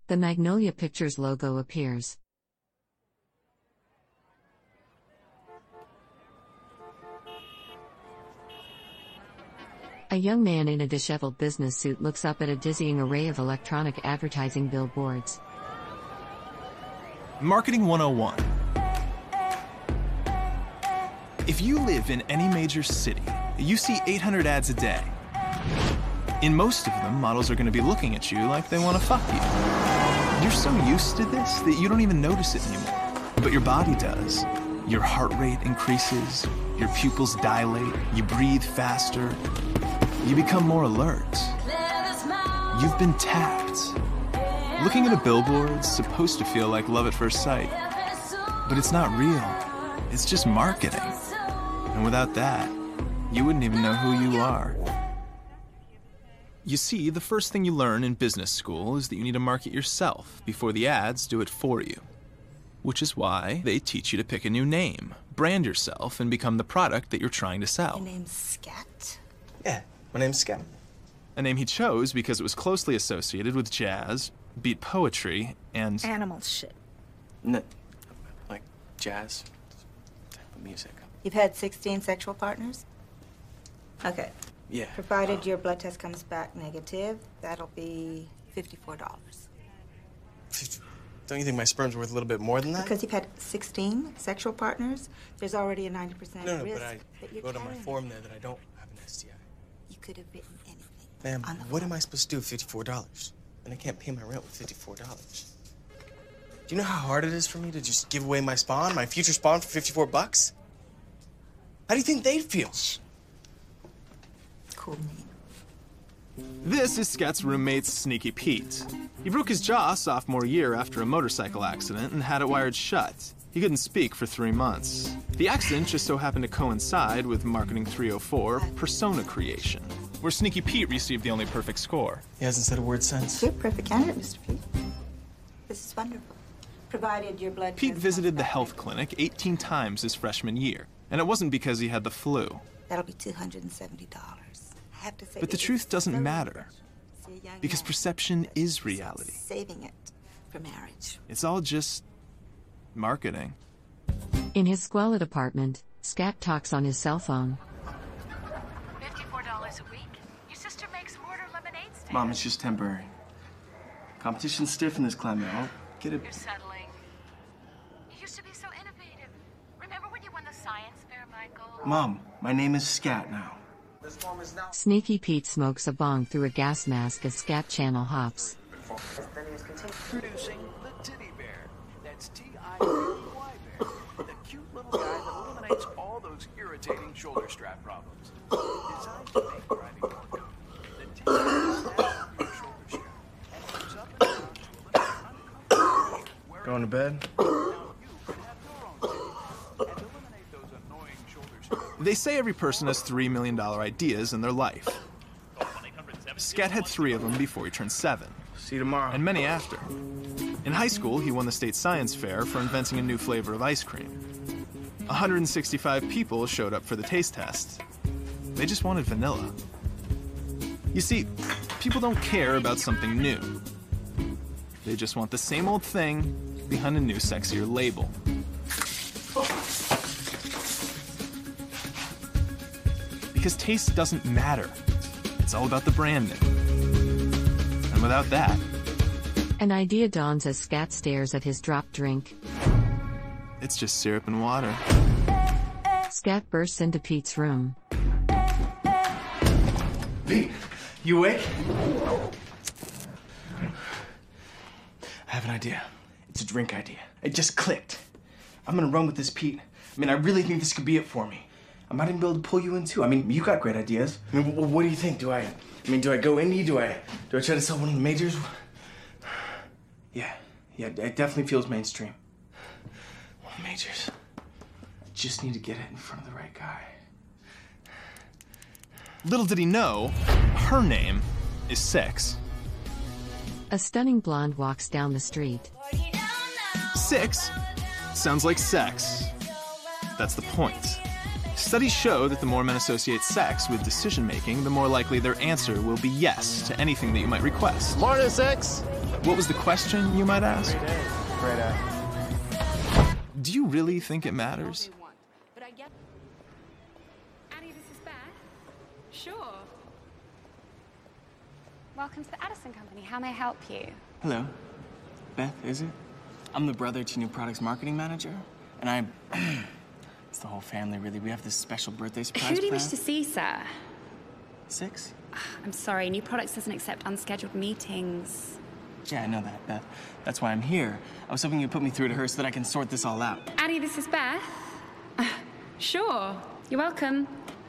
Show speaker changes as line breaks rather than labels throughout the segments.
The Magnolia Pictures logo appears. A young man in a disheveled business suit looks up at a dizzying array of electronic advertising billboards.
Marketing 101. If you live in any major city, you see 800 ads a day. In most of them, models are going to be looking at you like they want to fuck you. You're so used to this that you don't even notice it anymore. But your body does. Your heart rate increases, your pupils dilate, you breathe faster, you become more alert. You've been tapped. Looking at a billboard's supposed to feel like love at first sight, but it's not real. It's just marketing. And without that, you wouldn't even know who you are. You see, the first thing you learn in business school is that you need to market yourself before the ads do it for you. Which is why they teach you to pick a new name, brand yourself, and become the product that you're trying to sell.
Your name's Scat?
Yeah, my name's Scat.
A name he chose because it was closely associated with jazz, beat poetry, and...
Animal shit.
No, like jazz type of music.
You've had 16 sexual partners? Okay.
Yeah.
Provided your blood test comes back negative, that'll be $54.
Don't you think my sperm's worth a little bit more than that?
Because you've had 16 sexual partners, there's already a 90%
No,
risk
but I
that you're
wrote on my
carrying.
form there that I don't have an STI.
You could have written anything.
Ma'am,
on the
what
form.
am I supposed to do with $54? And I can't pay my rent with $54. Do you know how hard it is for me to just give away my spawn, my future spawn, for 54 bucks? How do you think they'd feel?
Cool name.
This is Scat's roommate's Sneaky Pete. He broke his jaw sophomore year after a motorcycle accident and had it wired shut. He couldn't speak for 3 months. The accident just so happened to coincide with Marketing 304 persona creation, where Sneaky Pete received the only perfect score.
He hasn't said a word since.
You're a perfect candidate, Mr. Pete. This is wonderful. Provided your blood
Pete
test
visited
comes
the
back
health
negative.
clinic 18 times his freshman year, and it wasn't because he had the flu.
That'll be $270. I have to say,
But the
this
truth
is
doesn't
so
matter,
See a young
because
man
perception is reality.
saving it for marriage.
It's all just marketing.
In his squalid apartment, Scat talks on his cell phone.
$54 a week? Your sister makes mortar lemonade stands.
Mom, it's just temporary. Competition's stiff in this climate. I'll get it.
You're settling. You used to be so innovative. Remember when you won the science fair, Michael?
Mom, my name is Scat now.
Sneaky Pete smokes a bong through a gas mask as Scat channel hops.
Introducing the Titty Bear. That's T-I-D-Y Bear. The cute little guy that eliminates all those irritating shoulder strap problems. Designed to make driving more comfortable. The Titty Bear snaps onto your shoulder strap and moves up and down to eliminate uncomfortable.
Going to bed?
Now you can have your own Titty Bear and eliminate those annoying shoulder straps.
They say every person has $3 million ideas in their life. Scat had 3 of them before he turned 7,
See you tomorrow.
and many after. In high school, he won the state science fair for inventing a new flavor of ice cream. 165 people showed up for the taste test. They just wanted vanilla. You see, people don't care about something new. They just want the same old thing behind a new, sexier label. Because taste doesn't matter. It's all about the branding. And without that,
An idea dawns as Scat stares at his dropped drink.
it's just syrup and water.
Scat bursts into Pete's room.
Pete, you awake? I have an idea. It's a drink idea. It just clicked. I'm gonna run with this, Pete. I mean, I really think this could be it for me. I might even be able to pull you in too. I mean, you got great ideas. I mean, what do you think? Do I go indie? Do I try to sell one of the majors? Yeah, it definitely feels mainstream. One of the majors. I just need to get it in front of the right guy.
Little did he know, her name is Six.
A stunning blonde walks down the street.
6 sounds like sex. That's the point. Studies show that the more men associate sex with decision-making, the more likely their answer will be yes to anything that you might request.
Morning, Six.
What was the question, you might ask?
Great A.
Do you really think it matters?
But I get. Annie, this is Beth. Sure. Welcome to the Addison Company. How may I help you?
Hello. Beth, is it? I'm the brother to new products marketing manager, and I... It's the whole family, really. We have this special birthday surprise
Who do you wish
plan.
to see, sir?
6?
I'm sorry, New Products doesn't accept unscheduled meetings.
Yeah, I know that, Beth. That's why I'm here. I was hoping you'd put me through to her so that I can sort this all out.
Annie, this is Beth. Sure. You're welcome.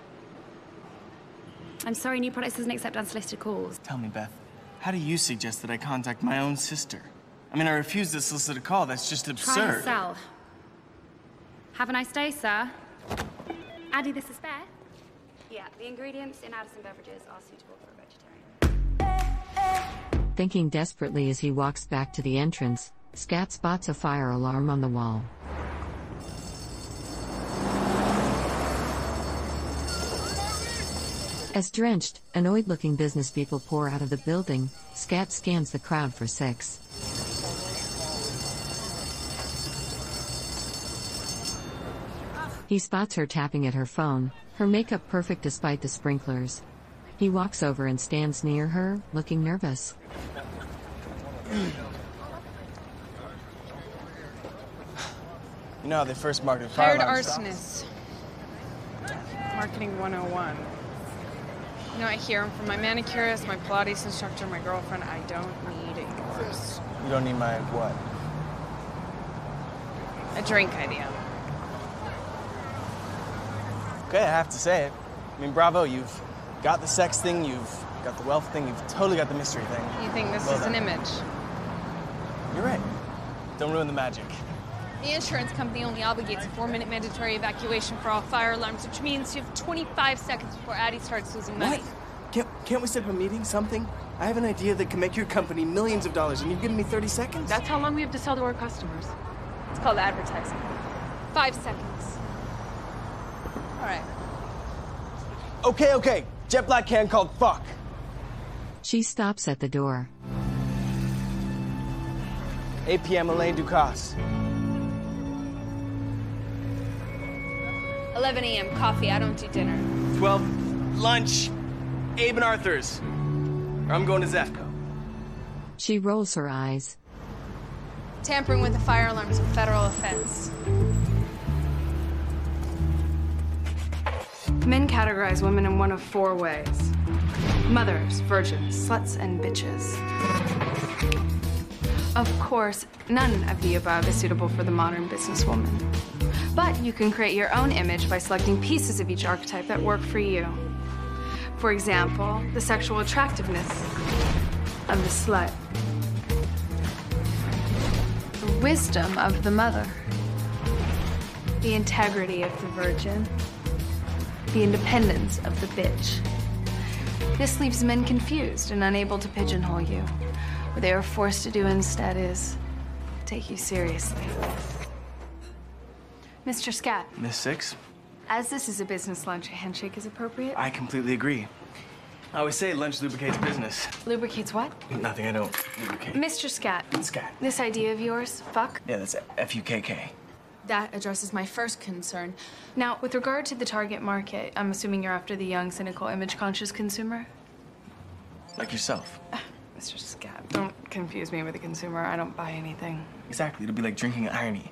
I'm sorry, New Products doesn't accept unsolicited calls.
Tell me, Beth, how do you suggest that I contact my own sister? I mean, I refuse to solicit a call. That's just
Try
absurd.
to sell. Have a nice day, sir. Annie, this is Beth. Yeah, the ingredients in Addison beverages are suitable for a vegetarian.
Thinking desperately as he walks back to the entrance, Scat spots a fire alarm on the wall. As drenched, annoyed-looking business people pour out of the building, Scat scans the crowd for 6. He spots her tapping at her phone, her makeup perfect despite the sprinklers. He walks over and stands near her, looking nervous.
You know how they first marketed fire
Hired
alarm stops?
arsonist. Marketing 101. You know, I hear them from my manicurist, my Pilates instructor, my girlfriend. I don't need yours.
You don't need my what?
A drink idea.
Okay, I have to say it. I mean, bravo, you've got the sex thing, you've got the wealth thing, you've totally got the mystery thing.
You think this
Well
is
done.
an image?
You're right. Don't ruin the magic.
The insurance company only obligates a 4-minute mandatory evacuation for all fire alarms, which means you have 25 seconds before Addie starts losing money.
What? Can't we set up a meeting, something? I have an idea that can make your company millions of dollars, and you've given me 30 seconds?
That's how long we have to sell to our customers. It's called advertising. 5 seconds. All right.
Okay. Jet Black can called fuck.
She stops at the door.
8 p.m. Elaine Ducasse.
11 a.m. coffee. I don't do dinner.
12, lunch. Abe and Arthur's. Or I'm going to Zefco.
She rolls her eyes.
Tampering with a fire alarm is a federal offense. Men categorize women in one of 4 ways. Mothers, virgins, sluts, and bitches. Of course, none of the above is suitable for the modern businesswoman. But you can create your own image by selecting pieces of each archetype that work for you. For example, the sexual attractiveness of the slut. The wisdom of the mother. The integrity of the virgin. The independence of the bitch. This leaves men confused and unable to pigeonhole you. What they are forced to do instead is take you seriously. Mr. Scat,
Miss Six?
as this is a business lunch, a handshake is appropriate.
I completely agree. I always say lunch lubricates business.
Lubricates what?
Nothing, I don't lubricate.
Mr. Scat,
Scat.
this idea of yours, fuck,
Yeah, that's F-U-K-K.
that addresses my first concern. Now, with regard to the target market, I'm assuming you're after the young, cynical, image-conscious consumer?
Like yourself.
Mr. Scat, don't confuse me with a consumer. I don't buy anything.
Exactly, it'll be like drinking irony.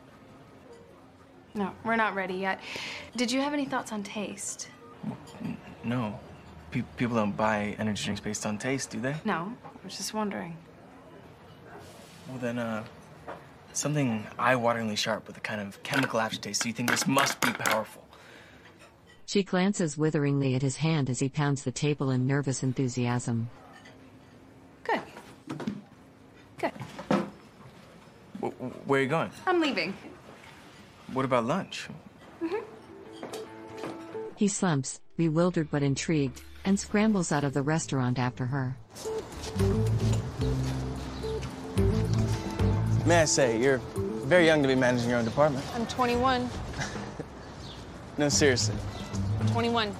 No, we're not ready yet. Did you have any thoughts on taste?
No. People don't buy energy drinks based on taste, do they?
No, I was just wondering.
Well then, something eye-wateringly sharp with a kind of chemical aftertaste, so you think this must be powerful.
She glances witheringly at his hand as he pounds the table in nervous enthusiasm.
Good. Good.
Where are you going?
I'm leaving.
What about lunch?
He slumps, bewildered but intrigued, and scrambles out of the restaurant after her.
May I say, you're very young to be managing your own department.
I'm 21.
No, seriously.
21.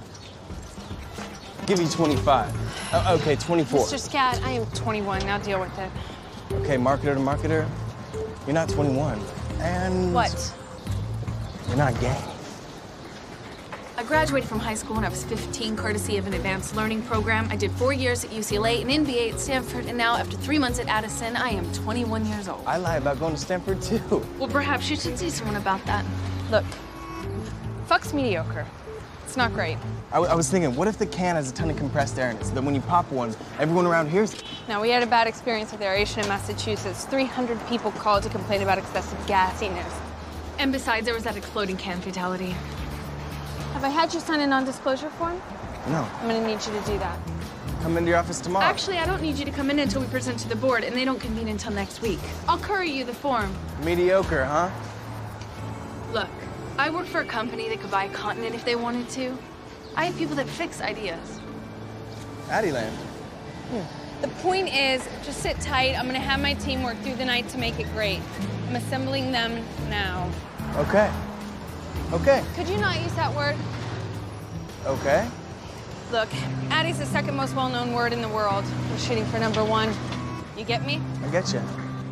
Give you 25. Oh, okay, 24.
Mr. Scat, I am 21. Now deal with it.
Okay, marketer to marketer, you're not 21. And...
What?
You're not gay.
I graduated from high school when I was 15, courtesy of an advanced learning program. I did 4 years at UCLA, an MBA at Stanford, and now after 3 months at Addison, I am 21 years old.
I lie about going to Stanford, too.
Well, perhaps you should see someone about that. Look, fuck's mediocre. It's not great.
I was thinking, what if the can has a ton of compressed air in it, so that when you pop one, everyone around hears it?
Now, we had a bad experience with aeration in Massachusetts. 300 people called to complain about excessive gassiness. And besides, there was that exploding can fatality. Have I had you sign a non-disclosure form?
No.
I'm gonna need you to do that.
Come into your office tomorrow.
Actually, I don't need you to come in until we present to the board, and they don't convene until next week. I'll courier you the form.
Mediocre, huh?
Look, I work for a company that could buy a continent if they wanted to. I have people that fix ideas.
Addieland.
The point is, just sit tight. I'm gonna have my team work through the night to make it great. I'm assembling them now.
Okay. Okay.
Could you not use that word?
Okay.
Look, Addie's the second most well-known word in the world. We're shooting for #1. You get me?
I get you.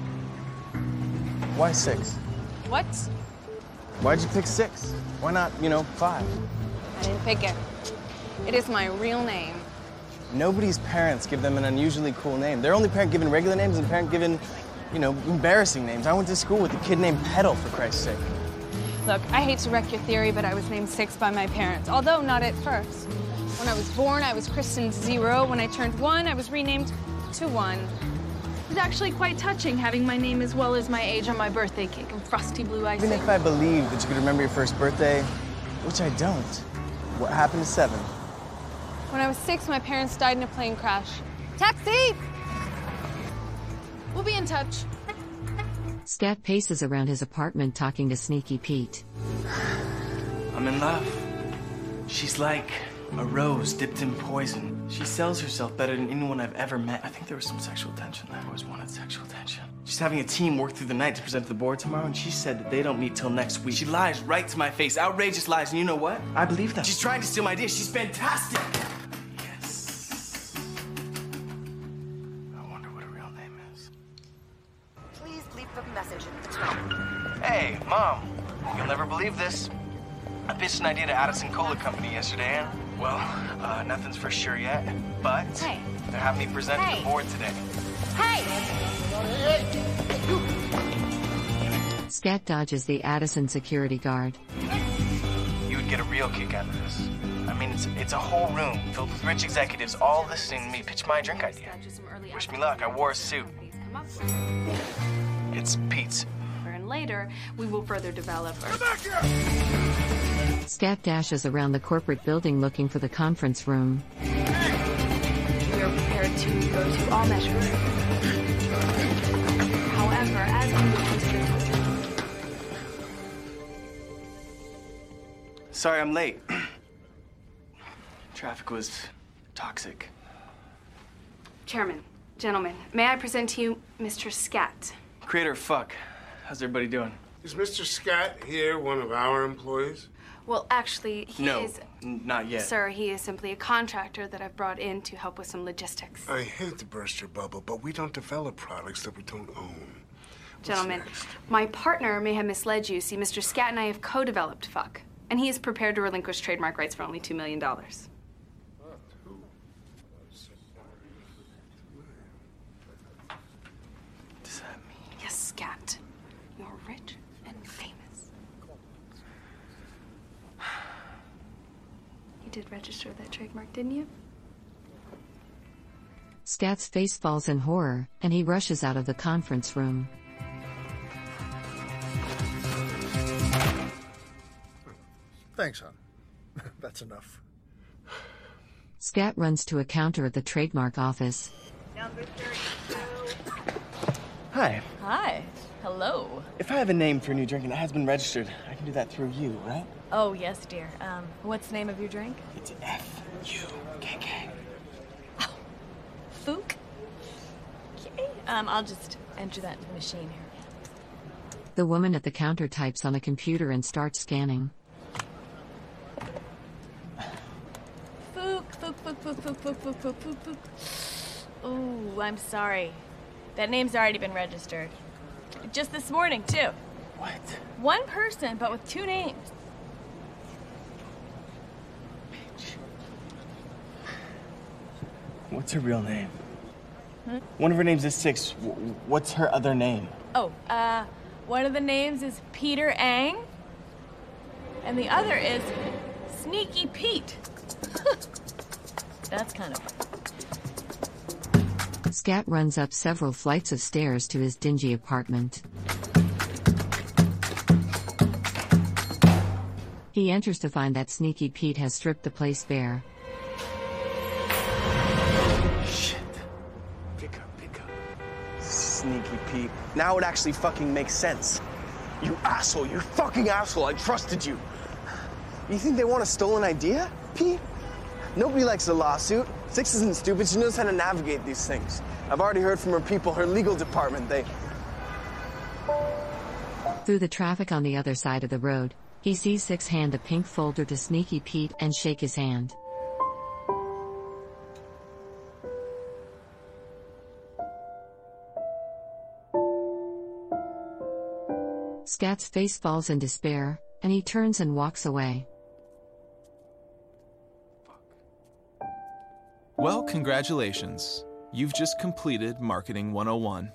Why 6?
What?
Why'd you pick 6? Why not, 5?
I didn't pick it. It is my real name.
Nobody's parents give them an unusually cool name. Their only parent given regular names and parent given, embarrassing names. I went to school with a kid named Petal, for Christ's sake.
Look, I hate to wreck your theory, but I was named 6 by my parents, although not at first. When I was born, I was christened 0. When I turned 1, I was renamed to 1. It was actually quite touching having my name as well as my age on my birthday cake and frosty blue icing.
Even if I believed that you could remember your first birthday, which I don't, what happened to 7?
When I was 6, my parents died in a plane crash. Taxi! We'll be in touch.
Scat paces around his apartment talking to Sneaky Pete.
I'm in love. She's like a rose dipped in poison. She sells herself better than anyone I've ever met. I think there was some sexual tension. I've always wanted sexual tension. She's having a team work through the night to present to the board tomorrow, and she said that they don't meet till next week. She lies right to my face. Outrageous lies, and you know what? I believe them. She's trying to steal my idea. She's fantastic. Yes. I wonder what her real name is.
Please leave a message at the tone.
Hey, Mom. You'll never believe this. I pitched an idea to Addison Cola Company yesterday, and, well, nothing's for sure yet, but
Hey.
they're having me present to the board today.
Hey!
Scat dodges the Addison security guard.
You would get a real kick out of this. I mean, it's a whole room filled with rich executives all listening to me pitch my drink idea. Wish me luck. I wore a suit. It's Pete's.
And later, we will further develop our...
Scat dashes around the corporate building looking for the conference room.
We are prepared to go to all measures. However, as we look into this...
Sorry I'm late. Traffic was toxic.
Chairman, gentlemen, may I present to you Mr. Scat?
Creator of Fuck. How's everybody doing?
Is Mr. Scat here one of our employees?
Well, actually, he is...
not yet.
Sir, he is simply a contractor that I've brought in to help with some logistics.
I hate to burst your bubble, but we don't develop products that we don't own. What's
Gentlemen,
next?
my partner may have misled you. See, Mr. Scat and I have co-developed Fuck, and he is prepared to relinquish trademark rights for only $2 million.
Does that mean?
Yes, Scat. You're rich and famous. You did register that trademark, didn't you?
Scat's face falls in horror, and he rushes out of the conference room.
Thanks, hon. That's enough.
Scat runs to a counter at the trademark office.
Hi.
Hi. Hello.
If I have a name for a new drink and it has been registered, I can do that through you, right?
Oh, yes, dear. What's the name of your drink?
It's F-U-K-K.
Oh, Fook? Okay. I'll just enter that into the machine here.
The woman at the counter types on a computer and starts scanning.
Fook, Fook, Fook, Fook, Fook, Fook, Fook, Fook, Fook, Fook. Oh, I'm sorry. That name's already been registered. Just this morning, too.
What?
One person, but with 2 names.
What's her real name?
Hmm?
One of her names is Six. What's her other name?
Oh, one of the names is Peter Ang, and the other is Sneaky Pete. That's kind of fun.
Scat runs up several flights of stairs to his dingy apartment. He enters to find that Sneaky Pete has stripped the place bare.
Shit. Pick up. Sneaky Pete. Now it actually fucking makes sense. You asshole, you fucking asshole, I trusted you. You think they want a stolen idea, Pete? Nobody likes a lawsuit. Six isn't stupid, she knows how to navigate these things. I've already heard from her people, her legal department,
Through the traffic on the other side of the road, he sees Six hand a pink folder to Sneaky Pete and shake his hand. Scat's face falls in despair, and he turns and walks away.
Well, congratulations. You've just completed Marketing 101.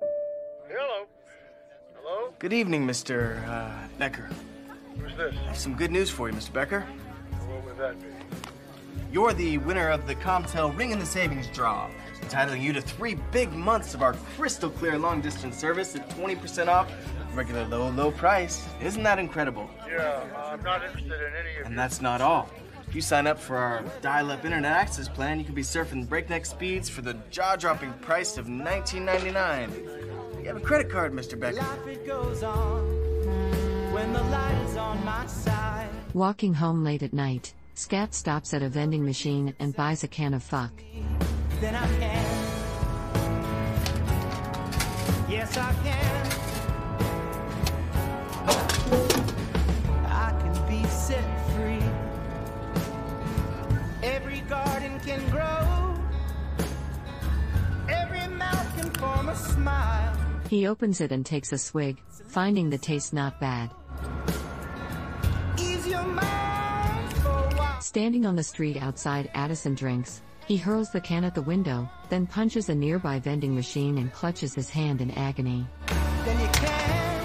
Hello?
Good evening, Mr. Becker.
Who's this?
I have some good news for you, Mr. Becker.
What would that be?
You're the winner of the Comtel Ring in the Savings Draw, entitling you to 3 big months of our crystal clear long-distance service at 20% off, regular low price. Isn't that incredible?
Yeah, I'm not interested in any of
And that's not all. If you sign up for our dial-up internet access plan, you can be surfing breakneck speeds for the jaw-dropping price of $19.99. You have a credit card, Mr. Becker.
When the light is on my side.
Walking home late at night, Scat stops at a vending machine and buys a can of fuck.
Then I can. Yes, I can. I can be set free. Every garden can grow. Every mouth can form a smile.
He opens it and takes a swig, finding the taste not bad.
Ease your mind for a while.
Standing on the street outside Addison Drinks, he hurls the can at the window, then punches a nearby vending machine and clutches his hand in agony.
Then you can.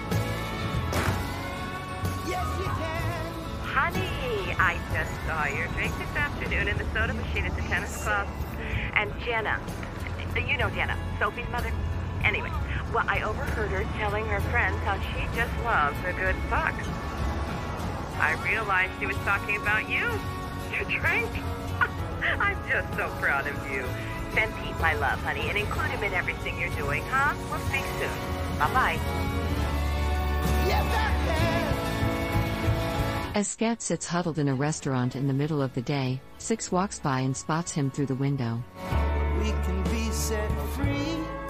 Yes, you can.
Honey, I just saw your drink this afternoon in the soda machine at the tennis club. And Jenna, you know Jenna, Sophie's mother? Anyway, well, I overheard her telling her friends how she just loves a good fuck. I realized she was talking about you, your drink. I'm just so proud of you. Send Pete my love, honey, and include him in everything you're doing, huh? We'll speak soon. Bye-bye.
Yes, I can.
As Scat sits huddled in a restaurant in the middle of the day, Six walks by and spots him through the window.
We can be set free.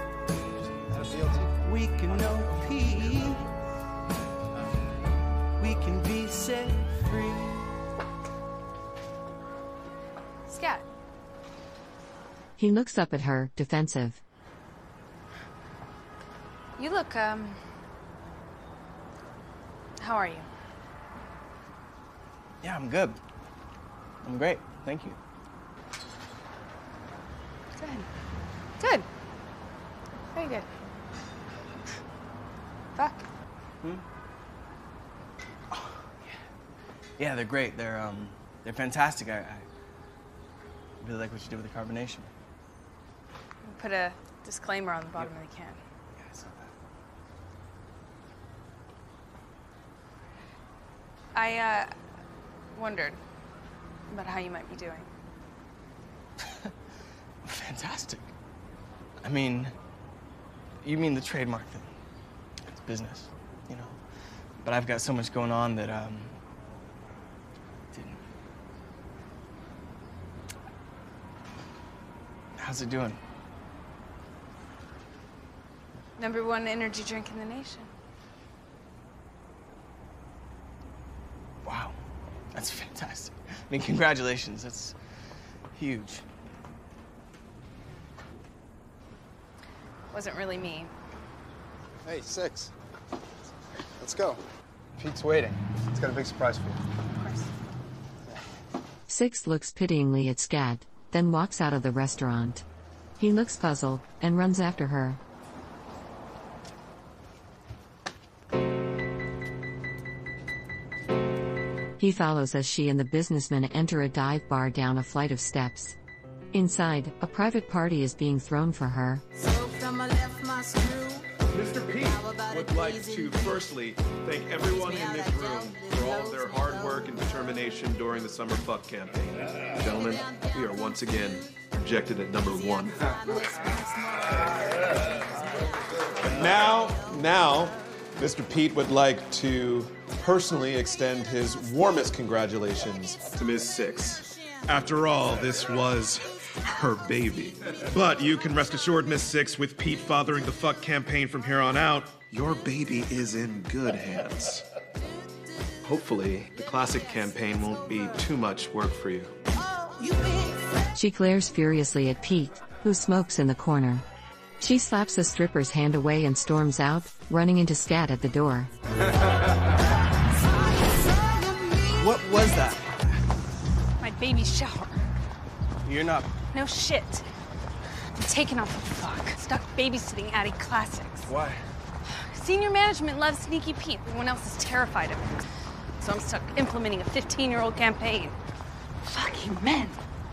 We can know peace. We can be set free.
Scat.
He looks up at her, defensive.
You look, how are you?
Yeah, I'm good. I'm great, thank you.
Good. Good. Very good. Fuck.
Oh, yeah, they're great. They're fantastic. I really like what you did with the carbonation.
Put a disclaimer on the bottom of the can.
Yeah, I saw that.
I wondered about how you might be doing.
Fantastic. I mean, you mean the trademark thing. It's business, you know. But I've got so much going on that, didn't. How's it doing?
#1 energy drink in the nation.
Wow, that's fantastic. I mean, congratulations, that's huge.
wasn't really me.
Hey, Six. Let's go. Pete's waiting. He's got a big surprise for you.
Of course.
Six looks pityingly at Scat, then walks out of the restaurant. He looks puzzled and runs after her. He follows as she and the businessman enter a dive bar down a flight of steps. Inside, a private party is being thrown for her.
Mr. Pete would like to firstly thank everyone in this room for all of their hard work and determination during the Summer Fuck campaign. Gentlemen, we are once again projected at number 1. Now, Mr. Pete would like to personally extend his warmest congratulations to Ms. Six. After all, this was her baby. But you can rest assured, Miss Six, with Pete fathering the Fuck campaign from here on out, your baby is in good hands. Hopefully, the classic campaign won't be too much work for you.
She glares furiously at Pete, who smokes in the corner. She slaps the stripper's hand away and storms out, running into Scat at the door.
What was that?
My baby shower.
You're not...
No shit. I'm taken off the fuck. Stuck babysitting Addie Classics.
Why?
Senior management loves Sneaky Pete. Everyone else is terrified of him. So I'm stuck implementing a 15-year-old campaign. Fucking men.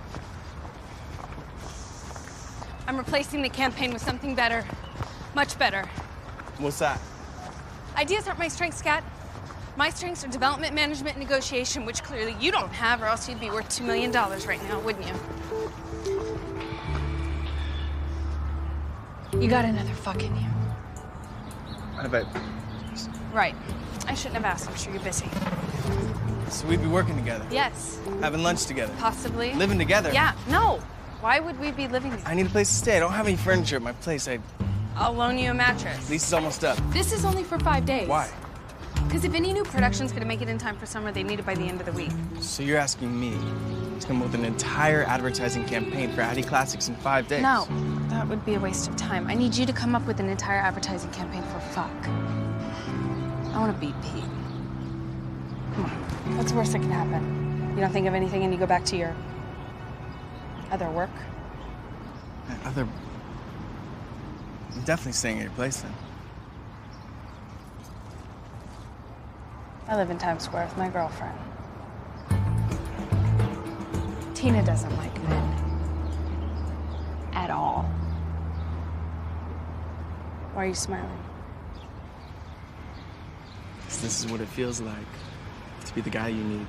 I'm replacing the campaign with something better. Much better.
What's that?
Ideas aren't my strengths, Scat. My strengths are development, management, and negotiation, which clearly you don't have, or else you'd be worth $2 million right now, wouldn't you? You got another fuck in you.
What about...
Right. I shouldn't have asked. I'm sure you're busy.
So we'd be working together?
Yes.
Having lunch together?
Possibly.
Living together?
Yeah. No. Why would we be living together?
I need a place to stay. I don't have any furniture at my place.
I'll loan you a mattress.
Lease is almost up.
This is only for 5 days.
Why?
Because if any new production's gonna make it in time for summer, they need it by the end of the week.
So you're asking me to come up with an entire advertising campaign for Addie Classics in 5 days?
No, that would be a waste of time. I need you to come up with an entire advertising campaign for Fuck. I want to beat Pete. Come on, what's the worst that can happen? You don't think of anything and you go back to your other work?
I'm definitely staying at your place then.
I live in Times Square with my girlfriend. Tina doesn't like men. At all. Why are you smiling?
This is what it feels like to be the guy you need.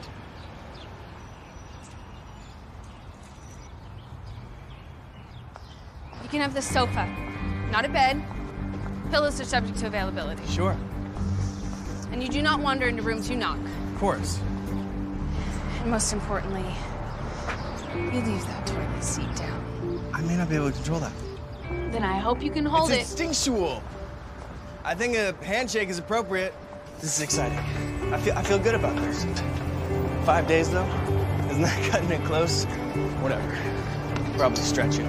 You can have the sofa, not a bed. Pillows are subject to availability.
Sure.
And you do not wander into rooms you knock.
Of course.
And most importantly, you leave that toilet seat down.
I may not be able to control that.
Then I hope you can hold
It's
it.
instinctual. I think a handshake is appropriate. This is exciting. I feel good about this. 5 days though? Isn't that cutting it close? Whatever. Probably stretching.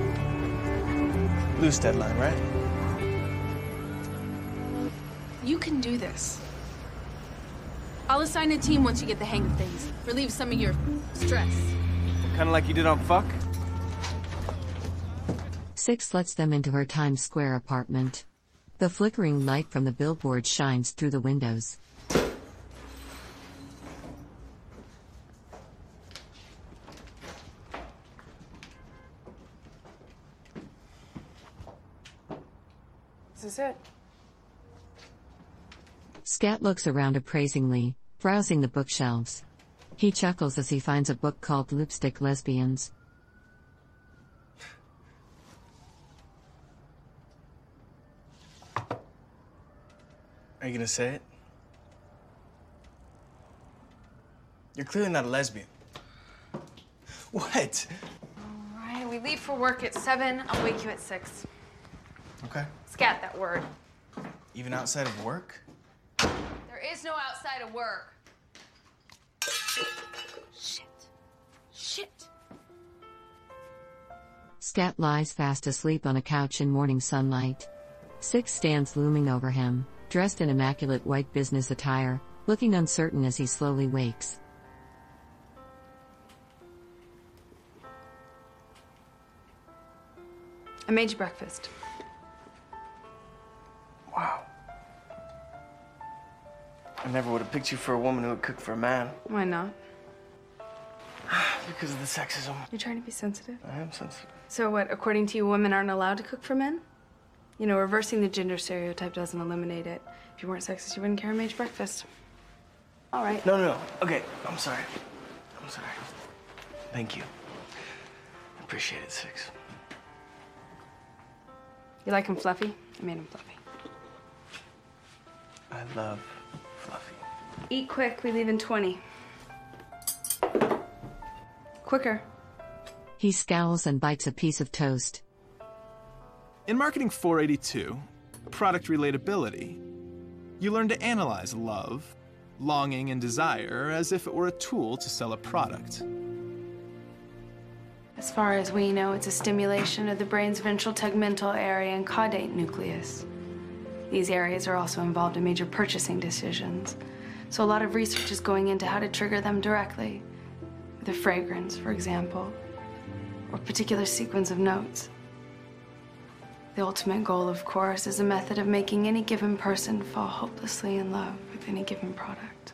Loose deadline, right?
You can do this. I'll assign a team once you get the hang of things. Relieve some of your stress.
Kind of like you did on Fuck?
Six lets them into her Times Square apartment. The flickering light from the billboard shines through the windows.
Is this it?
Scat looks around appraisingly, browsing the bookshelves. He chuckles as he finds a book called Lipstick Lesbians.
Are you gonna say it? You're clearly not a lesbian. What?
All right, we leave for work at 7. I'll wake you at 6.
Okay.
Scat that word.
Even outside of work?
There is no outside of work. Shit.
Scat lies fast asleep on a couch in morning sunlight. Six stands looming over him, dressed in immaculate white business attire, looking uncertain as he slowly wakes.
I made you breakfast.
Wow. I never would have picked you for a woman who would cook for a man.
Why not?
Because of the sexism.
You're trying to be sensitive?
I am sensitive.
So what, according to you, women aren't allowed to cook for men? You know, reversing the gender stereotype doesn't eliminate it. If you weren't sexist, you wouldn't care I made you breakfast. All right.
No. Okay, I'm sorry. Thank you. I appreciate it, Six.
You like him fluffy? I made him fluffy.
I love Fluffy.
Eat quick, we leave in 20. Quicker.
He scowls and bites a piece of toast.
In Marketing 482, Product Relatability, you learn to analyze love, longing, and desire as if it were a tool to sell a product.
As far as we know, it's a stimulation of the brain's ventral tegmental area and caudate nucleus. These areas are also involved in major purchasing decisions. So a lot of research is going into how to trigger them directly. With a fragrance, for example, or a particular sequence of notes. The ultimate goal, of course, is a method of making any given person fall hopelessly in love with any given product.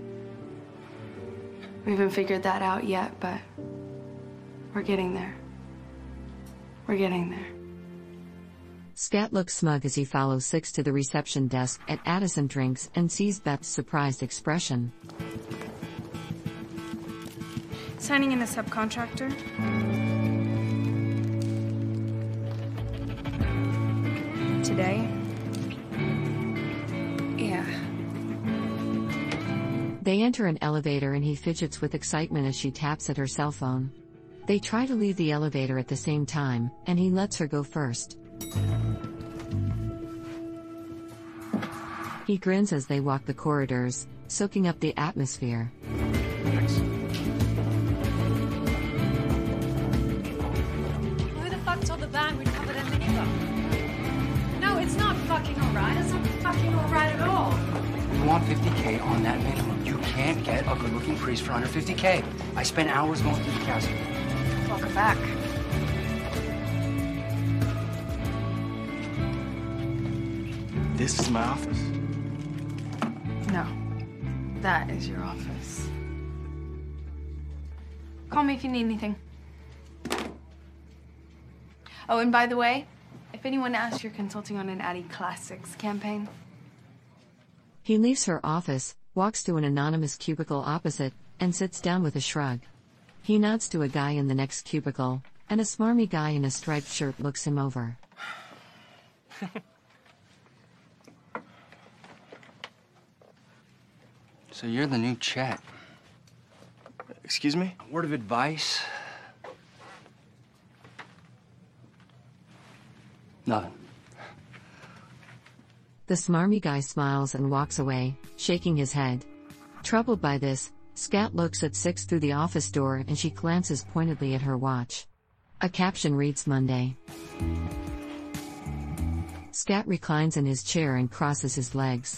We haven't figured that out yet, but we're getting there. We're getting there.
Scat looks smug as he follows Six to the reception desk at Addison Drinks and sees Beth's surprised expression.
Signing in a subcontractor? Today? Yeah.
They enter an elevator and he fidgets with excitement as she taps at her cell phone. They try to leave the elevator at the same time, and he lets her go first. He grins as they walk the corridors, soaking up the atmosphere.
Thanks.
Who the fuck told the band we'd cover their minivan? No, it's not fucking alright. It's not fucking alright at all.
You want 50K on that minimum. You can't get a good-looking priest for under 50K. I spent hours going through the casket.
Welcome back.
This is my office.
No. That is your office. Call me if you need anything. Oh, and by the way, if anyone asks, you're consulting on an Addy Classics campaign.
He leaves her office, walks to an anonymous cubicle opposite, and sits down with a shrug. He nods to a guy in the next cubicle, and a smarmy guy in a striped shirt looks him over.
So you're the new Chet.
Excuse me?
A word of advice? Nothing.
The smarmy guy smiles and walks away, shaking his head. Troubled by this, Scat looks at Six through the office door and she glances pointedly at her watch. A caption reads Monday. Scat reclines in his chair and crosses his legs.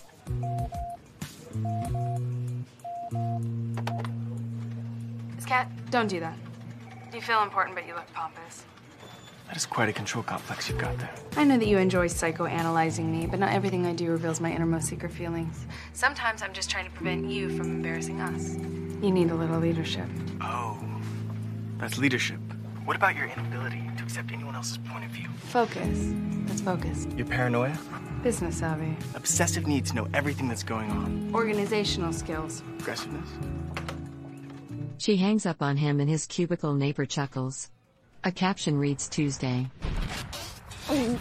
Scat, don't do that. You feel important, but you look pompous.
That is quite a control complex you've got there.
I know that you enjoy psychoanalyzing me, but not everything I do reveals my innermost secret feelings. Sometimes I'm just trying to prevent you from embarrassing us. You need a little leadership.
Oh, that's leadership. What about your inability to accept anyone else's point of view?
Focus. Let's focus.
Your paranoia?
Business savvy.
Obsessive need to know everything that's going on.
Organizational skills.
Aggressiveness?
She hangs up on him and his cubicle neighbor chuckles. A caption reads Tuesday.
Okay.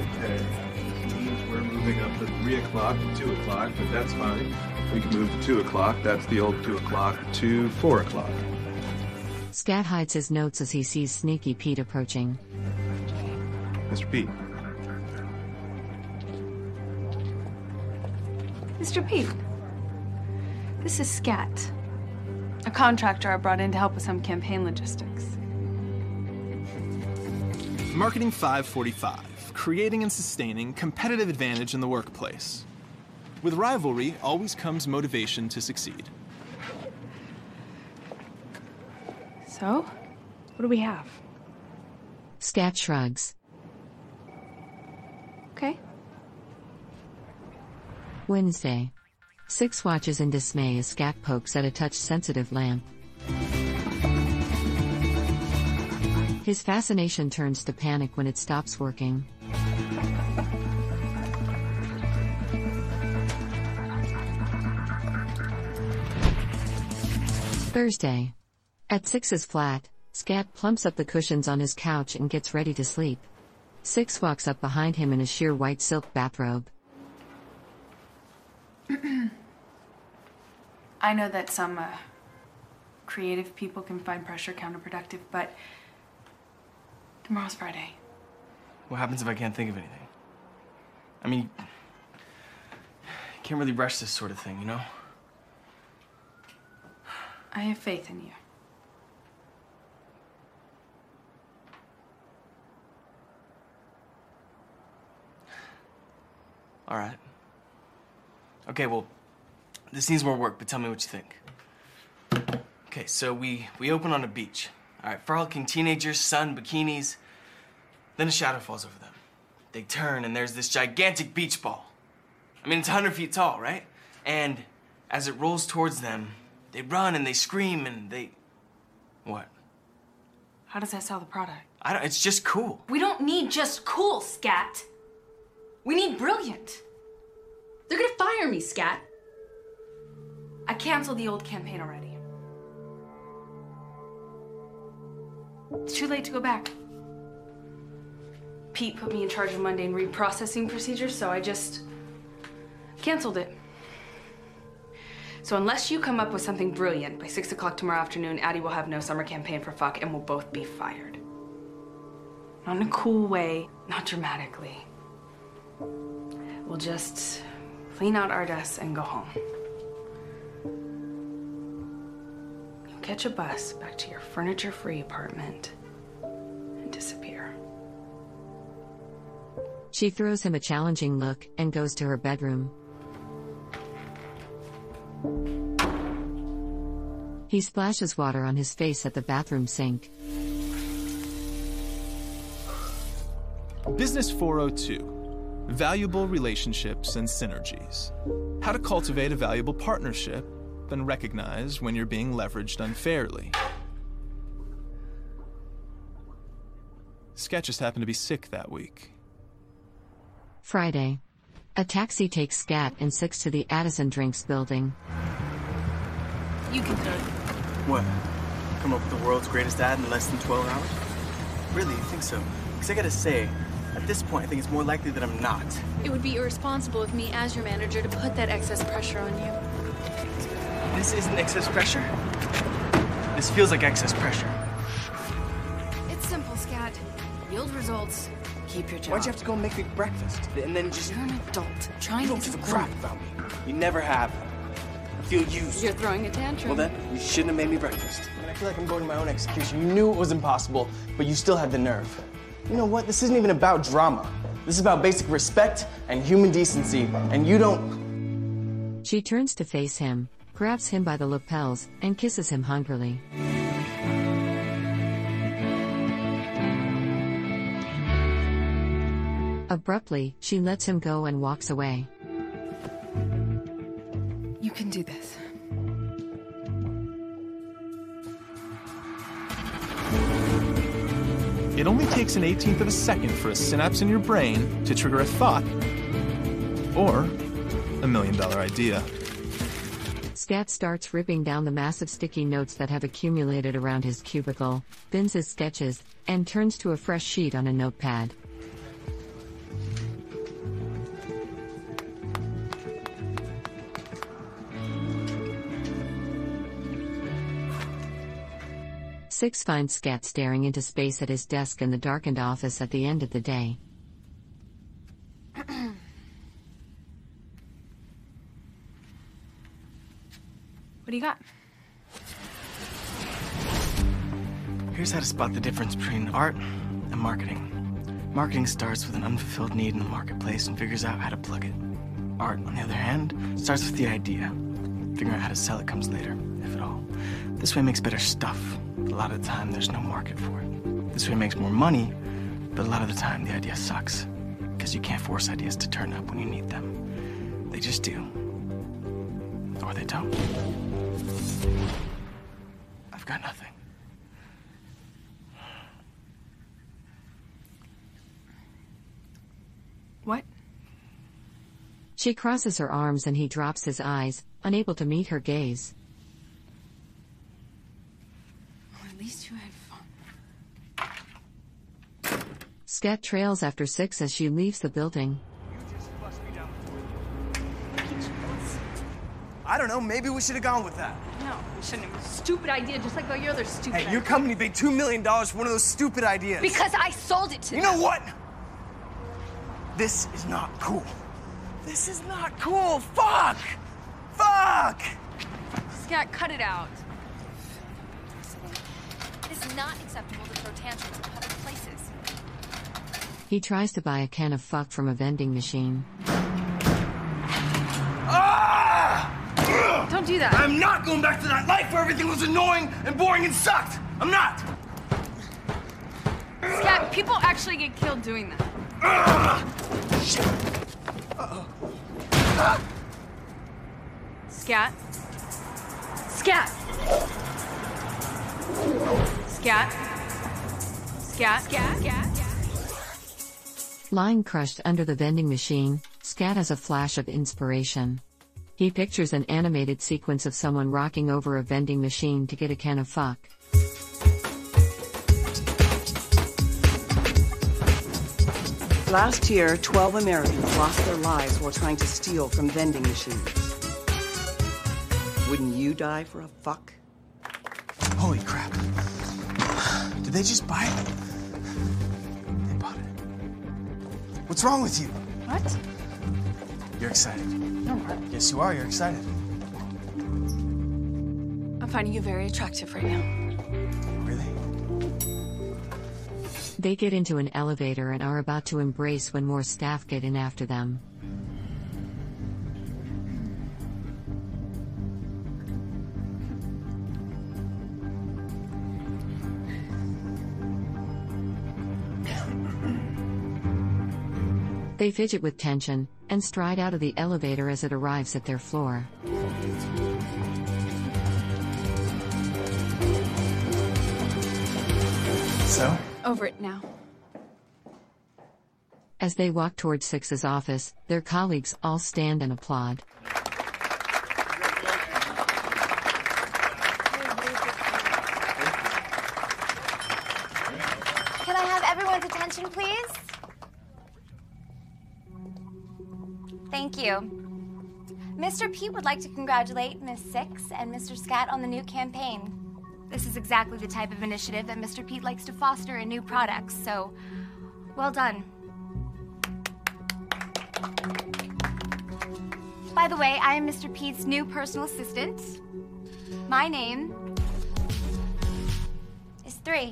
We're moving up to 3 o'clock to 2 o'clock, but that's fine. We can move to 2 o'clock. That's the old 2 o'clock to 4 o'clock.
Scat hides his notes as he sees Sneaky Pete approaching.
Mr. Pete.
Mr. Pete, this is Scat, a contractor I brought in to help with some campaign logistics.
Marketing 545, creating and sustaining competitive advantage in the workplace. With rivalry always comes motivation to succeed.
So, what do we have?
Scat shrugs.
Okay.
Wednesday. Six watches in dismay as Scat pokes at a touch-sensitive lamp. His fascination turns to panic when it stops working. Thursday. At Six's flat, Scat plumps up the cushions on his couch and gets ready to sleep. Six walks up behind him in a sheer white silk bathrobe.
I know that some creative people can find pressure counterproductive, but tomorrow's Friday.
What happens if I can't think of anything? I mean, you can't really rush this sort of thing, you know?
I have faith in you.
All right. Okay, well, this needs more work, but tell me what you think. Okay, so we open on a beach. All right, frolicking teenagers, sun, bikinis. Then a shadow falls over them. They turn, and there's this gigantic beach ball. I mean, it's 100 feet tall, right? And as it rolls towards them, they run and they scream and they... What?
How does that sell the product?
It's just cool.
We don't need just cool, Scat. We need brilliant. They're gonna fire me, Scat. I canceled the old campaign already. It's too late to go back. Pete put me in charge of mundane reprocessing procedures, so I just canceled it. So unless you come up with something brilliant by 6 o'clock tomorrow afternoon, Addie will have no summer campaign for fuck and we'll both be fired. Not in a cool way, not dramatically. We'll just clean out our desks and go home. You'll catch a bus back to your furniture-free apartment and disappear.
She throws him a challenging look and goes to her bedroom. He splashes water on his face at the bathroom sink.
Business 402. Valuable relationships and synergies. How to cultivate a valuable partnership and recognize when you're being leveraged unfairly. Scat just happened to be sick that week.
Friday. A taxi takes Scat and Six to the Addison Drinks building.
You can cook.
What? Come up with the world's greatest ad in less than 12 hours? Really, you think so? Because I gotta say, at this point, I think it's more likely that I'm not.
It would be irresponsible of me as your manager to put that excess pressure on you.
This isn't excess pressure. This feels like excess pressure.
It's simple, Scat. Yield results. Keep your job.
Why'd you have to go and make me breakfast? And then just...
You're an adult. Trying
You don't
to
give a crap about me. You never have. I feel used.
You're throwing a tantrum.
Well then, you shouldn't have made me breakfast. I feel like I'm going to my own execution. You knew it was impossible, but you still had the nerve. You know what? This isn't even about drama. This is about basic respect and human decency, and you don't...
She turns to face him, grabs him by the lapels, and kisses him hungrily. Abruptly, she lets him go and walks away.
You can do this.
It only takes an 18th of a second for a synapse in your brain to trigger a thought or $1 million idea.
Scat starts ripping down the massive sticky notes that have accumulated around his cubicle, bins his sketches, and turns to a fresh sheet on a notepad. Six finds Scat staring into space at his desk in the darkened office at the end of the day.
What do you got?
Here's how to spot the difference between art and marketing. Marketing starts with an unfulfilled need in the marketplace and figures out how to plug it. Art, on the other hand, starts with the idea. Figuring out how to sell it comes later, if at all. This way makes better stuff, but a lot of the time there's no market for it. This way makes more money, but a lot of the time the idea sucks. Because you can't force ideas to turn up when you need them. They just do. Or they don't. I've got nothing.
What?
She crosses her arms and he drops his eyes, unable to meet her gaze.
Well, at least you had fun.
Scat trails after Six as she leaves the building.
I don't know, maybe we should have gone with that.
No, we shouldn't have. Stupid idea, just like all your other stupid
Hey, your company paid $2 million for one of those stupid ideas.
Because I sold it to
You know what? This is not cool. This is not cool. Fuck! Fuck!
Scat, cut it out.
It is not acceptable to throw tantrums in public places.
He tries to buy a can of fuck from a vending machine.
Don't do that.
I'm not going back to that life where everything was annoying and boring and sucked. I'm not.
Scat, people actually get killed doing that.
Shit. Uh-oh.
Scat. Scat. Scat. Scat. Scat. Scat.
Lying crushed under the vending machine, Scat has a flash of inspiration. He pictures an animated sequence of someone rocking over a vending machine to get a can of fuck.
Last year, 12 Americans lost their lives while trying to steal from vending machines. Wouldn't you die for a fuck?
Holy crap. Did they just buy it? They bought it. What's wrong with you?
What?
You're excited.
No, I'm not.
Yes, you are. You're excited.
I'm finding you very attractive right now.
Really?
They get into an elevator and are about to embrace when more staff get in after them. They fidget with tension and stride out of the elevator as it arrives at their floor.
So?
Over it now.
As they walk towards Six's office, their colleagues all stand and applaud.
Can I have everyone's attention, please? Thank you. Mr. Pete would like to congratulate Miss Six and Mr. Scat on the new campaign. This is exactly the type of initiative that Mr. Pete likes to foster in new products, so well done. By the way, I am Mr. Pete's new personal assistant. My name is 3.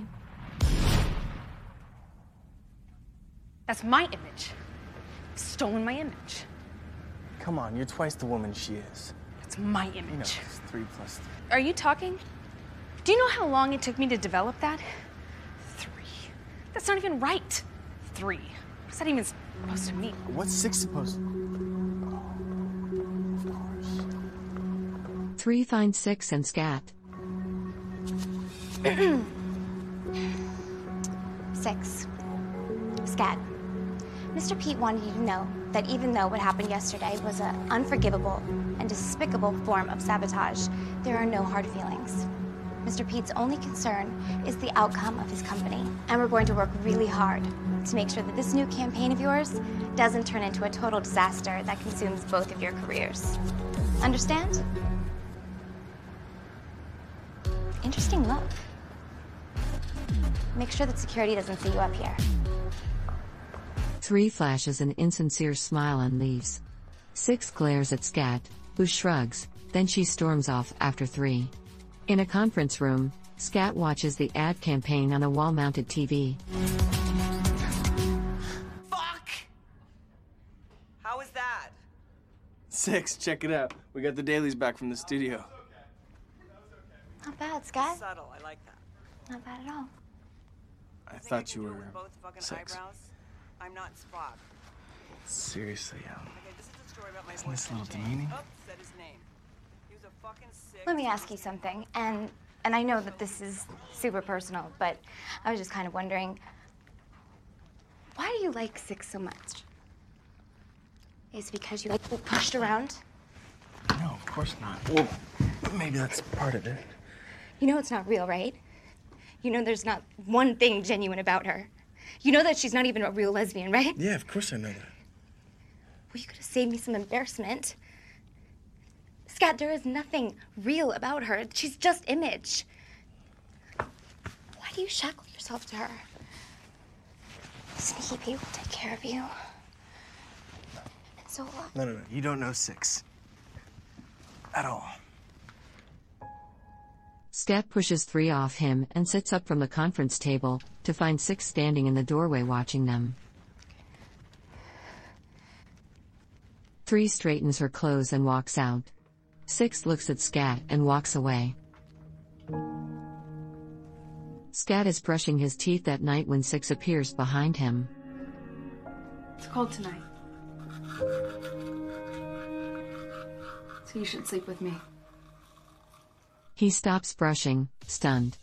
That's my image. You've stolen my image.
Come on, you're twice the woman she is.
That's my image.
You know, it's 3 + 3.
Are you talking? Do you know how long it took me to develop that? 3. That's not even right. 3. What's that even supposed to mean?
What's 6 supposed to mean?
3 finds Six and Scat.
6. Scat. Mr. Pete wanted you to know that even though what happened yesterday was an unforgivable and despicable form of sabotage, there are no hard feelings. Mr. Pete's only concern is the outcome of his company, and we're going to work really hard to make sure that this new campaign of yours doesn't turn into a total disaster that consumes both of your careers. Understand? Interesting look. Make sure that security doesn't see you up here.
3 flashes an insincere smile and leaves. 6 glares at Scat, who shrugs, then she storms off after 3. In a conference room, Scat watches the ad campaign on a wall-mounted TV.
How was that?
6, check it out. We got the dailies back from the studio.
Not bad, Scott.
Subtle, I like that.
Not bad at all.
I thought you were
Both fucking
6.
eyebrows. I'm not Spock.
Seriously,
Okay, this is a story about my
Isn't this a
boyfriend,
little
James.
demeaning?
Oh, said his name. He was a fucking sick.
Let me ask you something, and I know that this is super personal, but I was just kind of wondering, why do you like 6 so much? Is it because you like to be pushed around?
No, of course not. Well, maybe that's part of it.
You know it's not real, right? You know there's not one thing genuine about her. You know that she's not even a real lesbian, right?
Yeah, of course I know that.
Well, you could have saved me some embarrassment. Scat, there is nothing real about her. She's just image. Why do you shackle yourself to her? Sneaky Pete will take care of you. And so will I.
No. You don't know 6. At all.
Scat pushes 3 off him and sits up from the conference table to find 6 standing in the doorway watching them. 3 straightens her clothes and walks out. 6 looks at Scat and walks away. Scat is brushing his teeth that night when 6 appears behind him.
It's cold tonight. So you should sleep with me.
He stops brushing, stunned.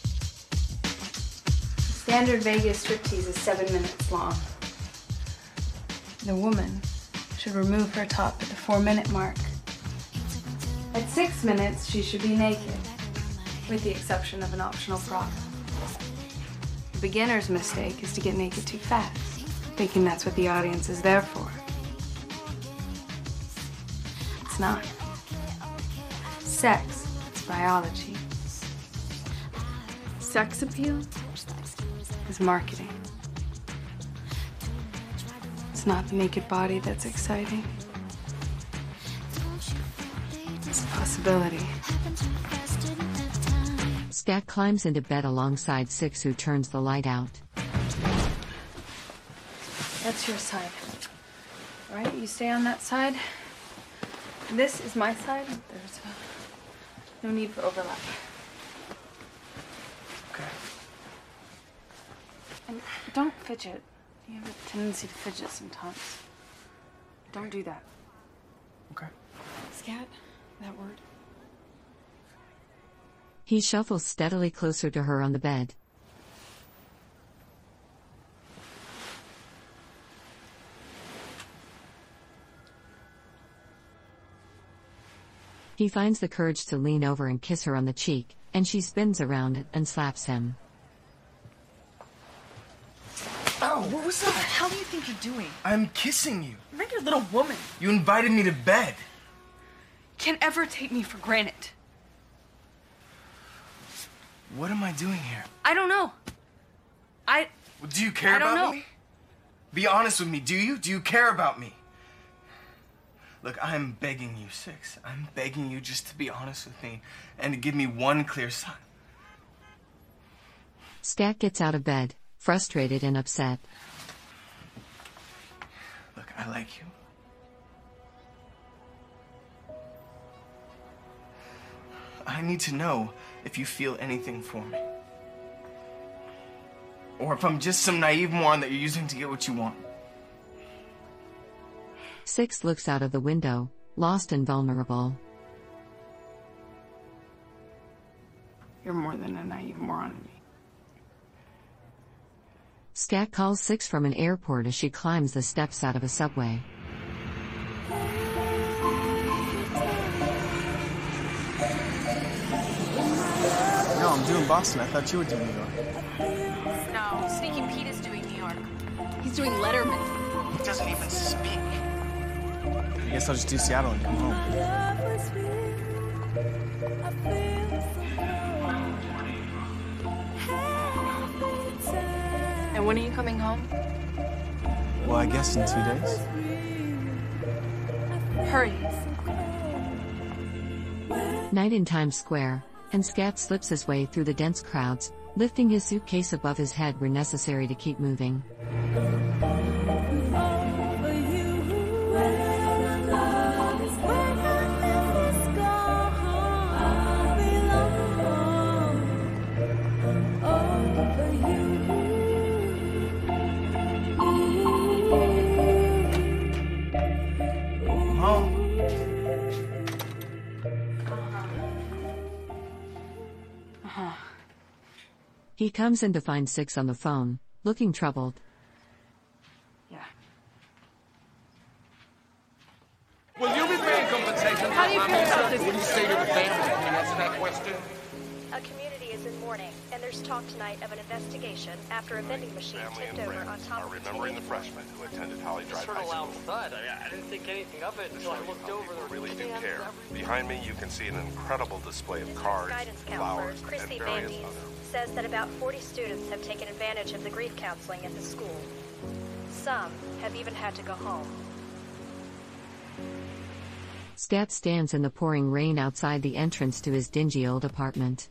Standard Vegas striptease is 7 minutes long. The woman should remove her top at the 4-minute mark. At 6 minutes, she should be naked, with the exception of an optional prop. The beginner's mistake is to get naked too fast, thinking that's what the audience is there for. It's not. Sex, it's biology. Sex appeal is marketing. It's not the naked body that's exciting. It's a possibility.
Scat climbs into bed alongside 6, who turns the light out.
That's your side. All right, you stay on that side. This is my side. There's no need for overlap.
Okay.
And don't fidget. You have a tendency to fidget sometimes. Don't do that.
Okay.
Scat, that word.
He shuffles steadily closer to her on the bed. He finds the courage to lean over and kiss her on the cheek, and she spins around and slaps him.
Oh, what was that?
What the hell do you think you're doing?
I'm kissing you.
You're like a little woman.
You invited me to bed.
Can't ever take me for granted.
What am I doing here?
I don't know.
Well, do you care
I don't
about
know.
me? Be honest with me, do you? Do you care about me? Look, I'm begging you, 6. I'm begging you just to be honest with me and to give me one clear sign.
Scat gets out of bed, frustrated and upset.
Look, I like you. I need to know if you feel anything for me. Or if I'm just some naive moron that you're using to get what you want.
6 looks out of the window, lost and vulnerable.
You're more than a naive moron to me.
Scat calls 6 from an airport as she climbs the steps out of a subway.
No, I'm doing Boston. I thought you were doing New York.
No, Sneaky Pete is doing New York. He's doing Letterman.
He doesn't even speak. I guess I'll just do Seattle and come home.
And when are you coming home?
Well, I guess in 2 days.
Hurry.
Night in Times Square, and Scat slips his way through the dense crowds, lifting his suitcase above his head where necessary to keep moving. He comes in to find Six on the phone, looking troubled.
Yeah.
Will you be paying compensation?
How do you feel about this?
What do you say to the family when you answer that question?
A community is in mourning, and there's talk tonight of an investigation after a vending machine tipped over on top of a
remembering the freshmen who attended Holly Drive
Heard
High
a loud
School.
thud. I didn't think anything of it until I looked over the
Really do care. Behind me, you can see an incredible display of cards,
guidance counselor
flowers,
Chrissy
and various
Bandes
other.
says that about 40 students have taken advantage of the grief counseling at the school. Some have even had to go home.
Scat stands in the pouring rain outside the entrance to his dingy old apartment.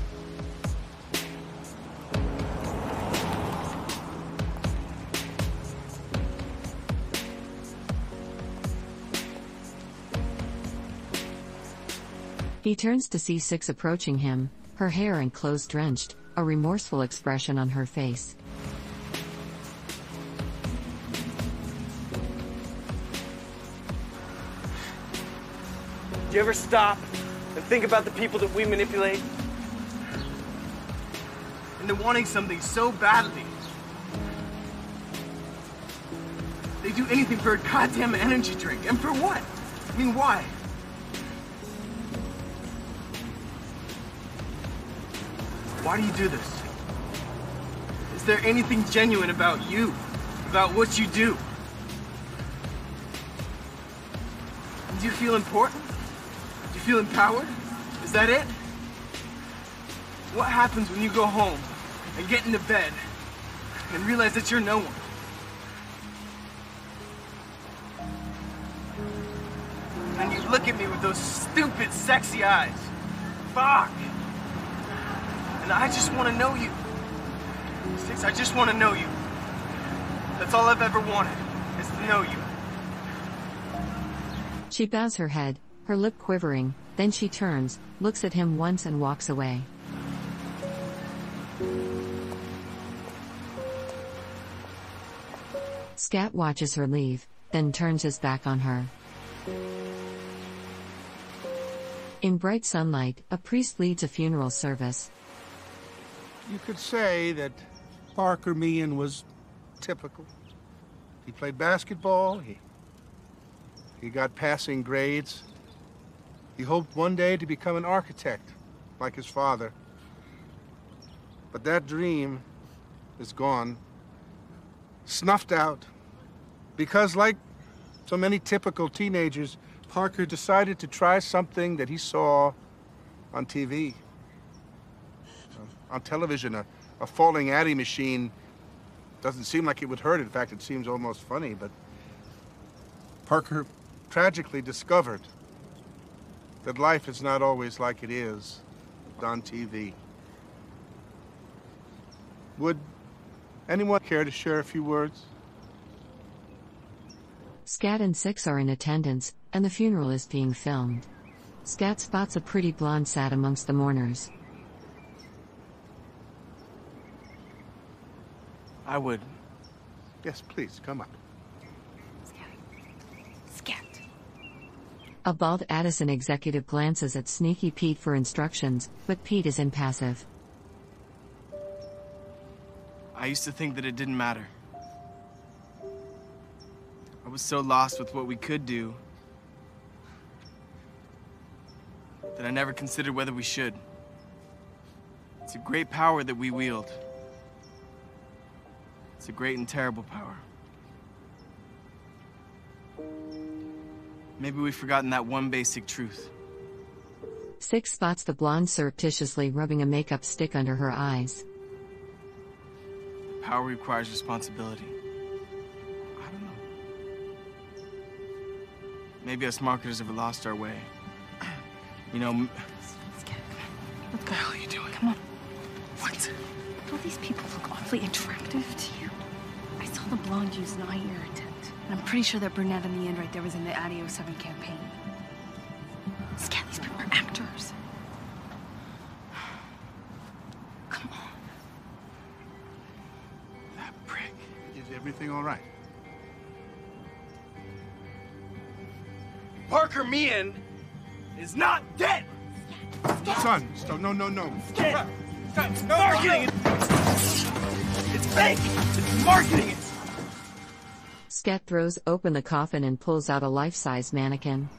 He turns to see Six approaching him, her hair and clothes drenched, a remorseful expression on her face.
Do you ever stop and think about the people that we manipulate? And they're wanting something so badly. They do anything for a goddamn energy drink. And for what? I mean, why? Why do you do this? Is there anything genuine about you? About what you do? Do you feel important? Do you feel empowered? Is that it? What happens when you go home and get into bed and realize that you're no one? And you look at me with those stupid, sexy eyes. Fuck! And I just want to know you. Six, I just want to know you. That's all I've ever wanted, is to know you.
She bows her head, her lip quivering, then she turns, looks at him once and walks away. Scat watches her leave, then turns his back on her. In bright sunlight, a priest leads a funeral service.
You could say that Parker Meehan was typical. He played basketball, he got passing grades. He hoped one day to become an architect, like his father. But that dream is gone, snuffed out, because like so many typical teenagers, Parker decided to try something that he saw on TV. On television, a falling Addy machine doesn't seem like it would hurt. In fact, it seems almost funny, but Parker tragically discovered that life is not always like it is on TV. Would anyone care to share a few words?
Scat and Six are in attendance, and the funeral is being filmed. Scat spots a pretty blonde sat amongst the mourners.
I would.
Yes, please, come up.
Scat.
A bald Addison executive glances at Sneaky Pete for instructions, but Pete is impassive.
I used to think that it didn't matter. I was so lost with what we could do that I never considered whether we should. It's a great power that we wield. It's a great and terrible power. Maybe we've forgotten that one basic truth.
Six spots the blonde surreptitiously rubbing a makeup stick under her eyes.
Power requires responsibility. I don't know. Maybe us marketers have lost our way. You know...
What the hell are you doing? Come on. What? Don't these people look awfully attractive to you? I saw the blonde use an eye irritant. And I'm pretty sure that brunette in the end right there was in the Addy 07 campaign. Scat, these people are actors. Come on.
That prick. Is everything all right?
Parker Meehan is not dead!
Son, no.
Scat! Marketing! It's fake! It's marketing!
Scat throws open the coffin and pulls out a life-size mannequin.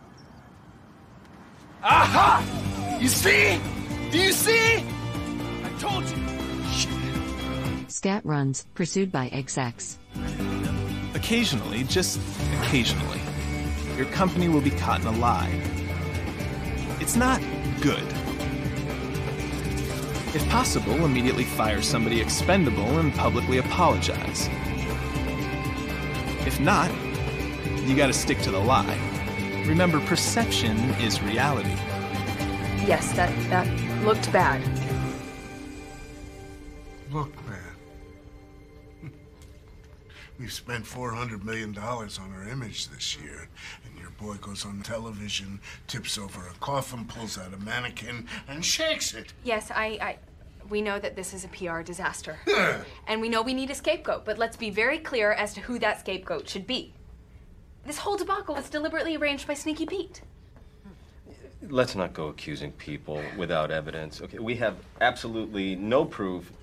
Aha! You see? Do you see? I told you. Shit.
Scat runs, pursued by XX.
Occasionally, just occasionally, your company will be caught in a lie. It's not good. If possible, immediately fire somebody expendable and publicly apologize. If not, you gotta stick to the lie. Remember, perception is reality.
Yes, that looked bad.
Look, man. We've spent $400 million on our image this year, and your boy goes on television, tips over a coffin, pulls out a mannequin, and shakes it.
Yes, we know that this is a PR disaster. And we know we need a scapegoat, but let's be very clear as to who that scapegoat should be. This whole debacle was deliberately arranged by Sneaky Pete.
Let's not go accusing people without evidence. Okay, we have absolutely no proof.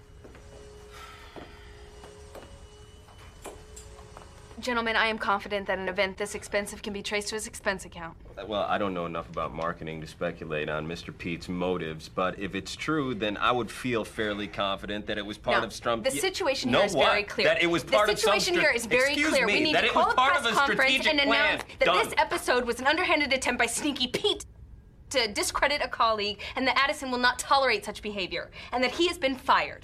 Gentlemen, I am confident that an event this expensive can be traced to his expense account.
Well, I don't know enough about marketing to speculate on Mr. Pete's motives, but if it's true, then I would feel fairly confident that it was part of Strump.
The situation here is very clear.
That it was part
of some. The situation here is very clear. We need to call a press conference and announce that this episode was an underhanded attempt by Sneaky Pete to discredit a colleague, and that Addison will not tolerate such behavior, and that he has been fired.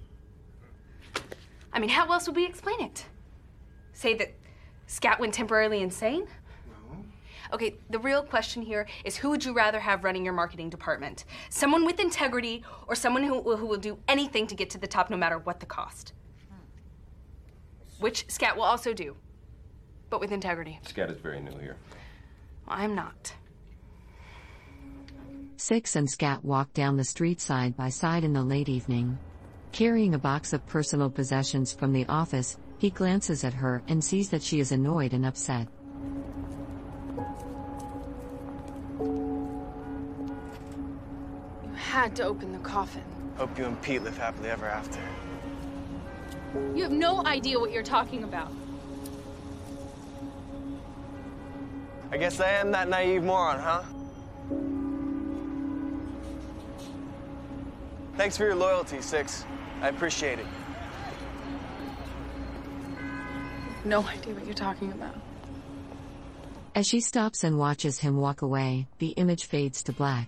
I mean, how else would we explain it? Say that Scat went temporarily insane? No. Okay, the real question here is who would you rather have running your marketing department? Someone with integrity or someone who will do anything to get to the top no matter what the cost? Which Scat will also do, but with integrity.
Scat is very new here.
Well, I'm not.
Six and Scat walk down the street side by side in the late evening. Carrying a box of personal possessions from the office, he glances at her and sees that she is annoyed and upset.
You had to open the coffin.
Hope you and Pete live happily ever after.
You have no idea what you're talking about.
I guess I am that naive moron, huh? Thanks for your loyalty, Six. I appreciate it.
No idea what you're talking about.
As she stops and watches him walk away, the image fades to black.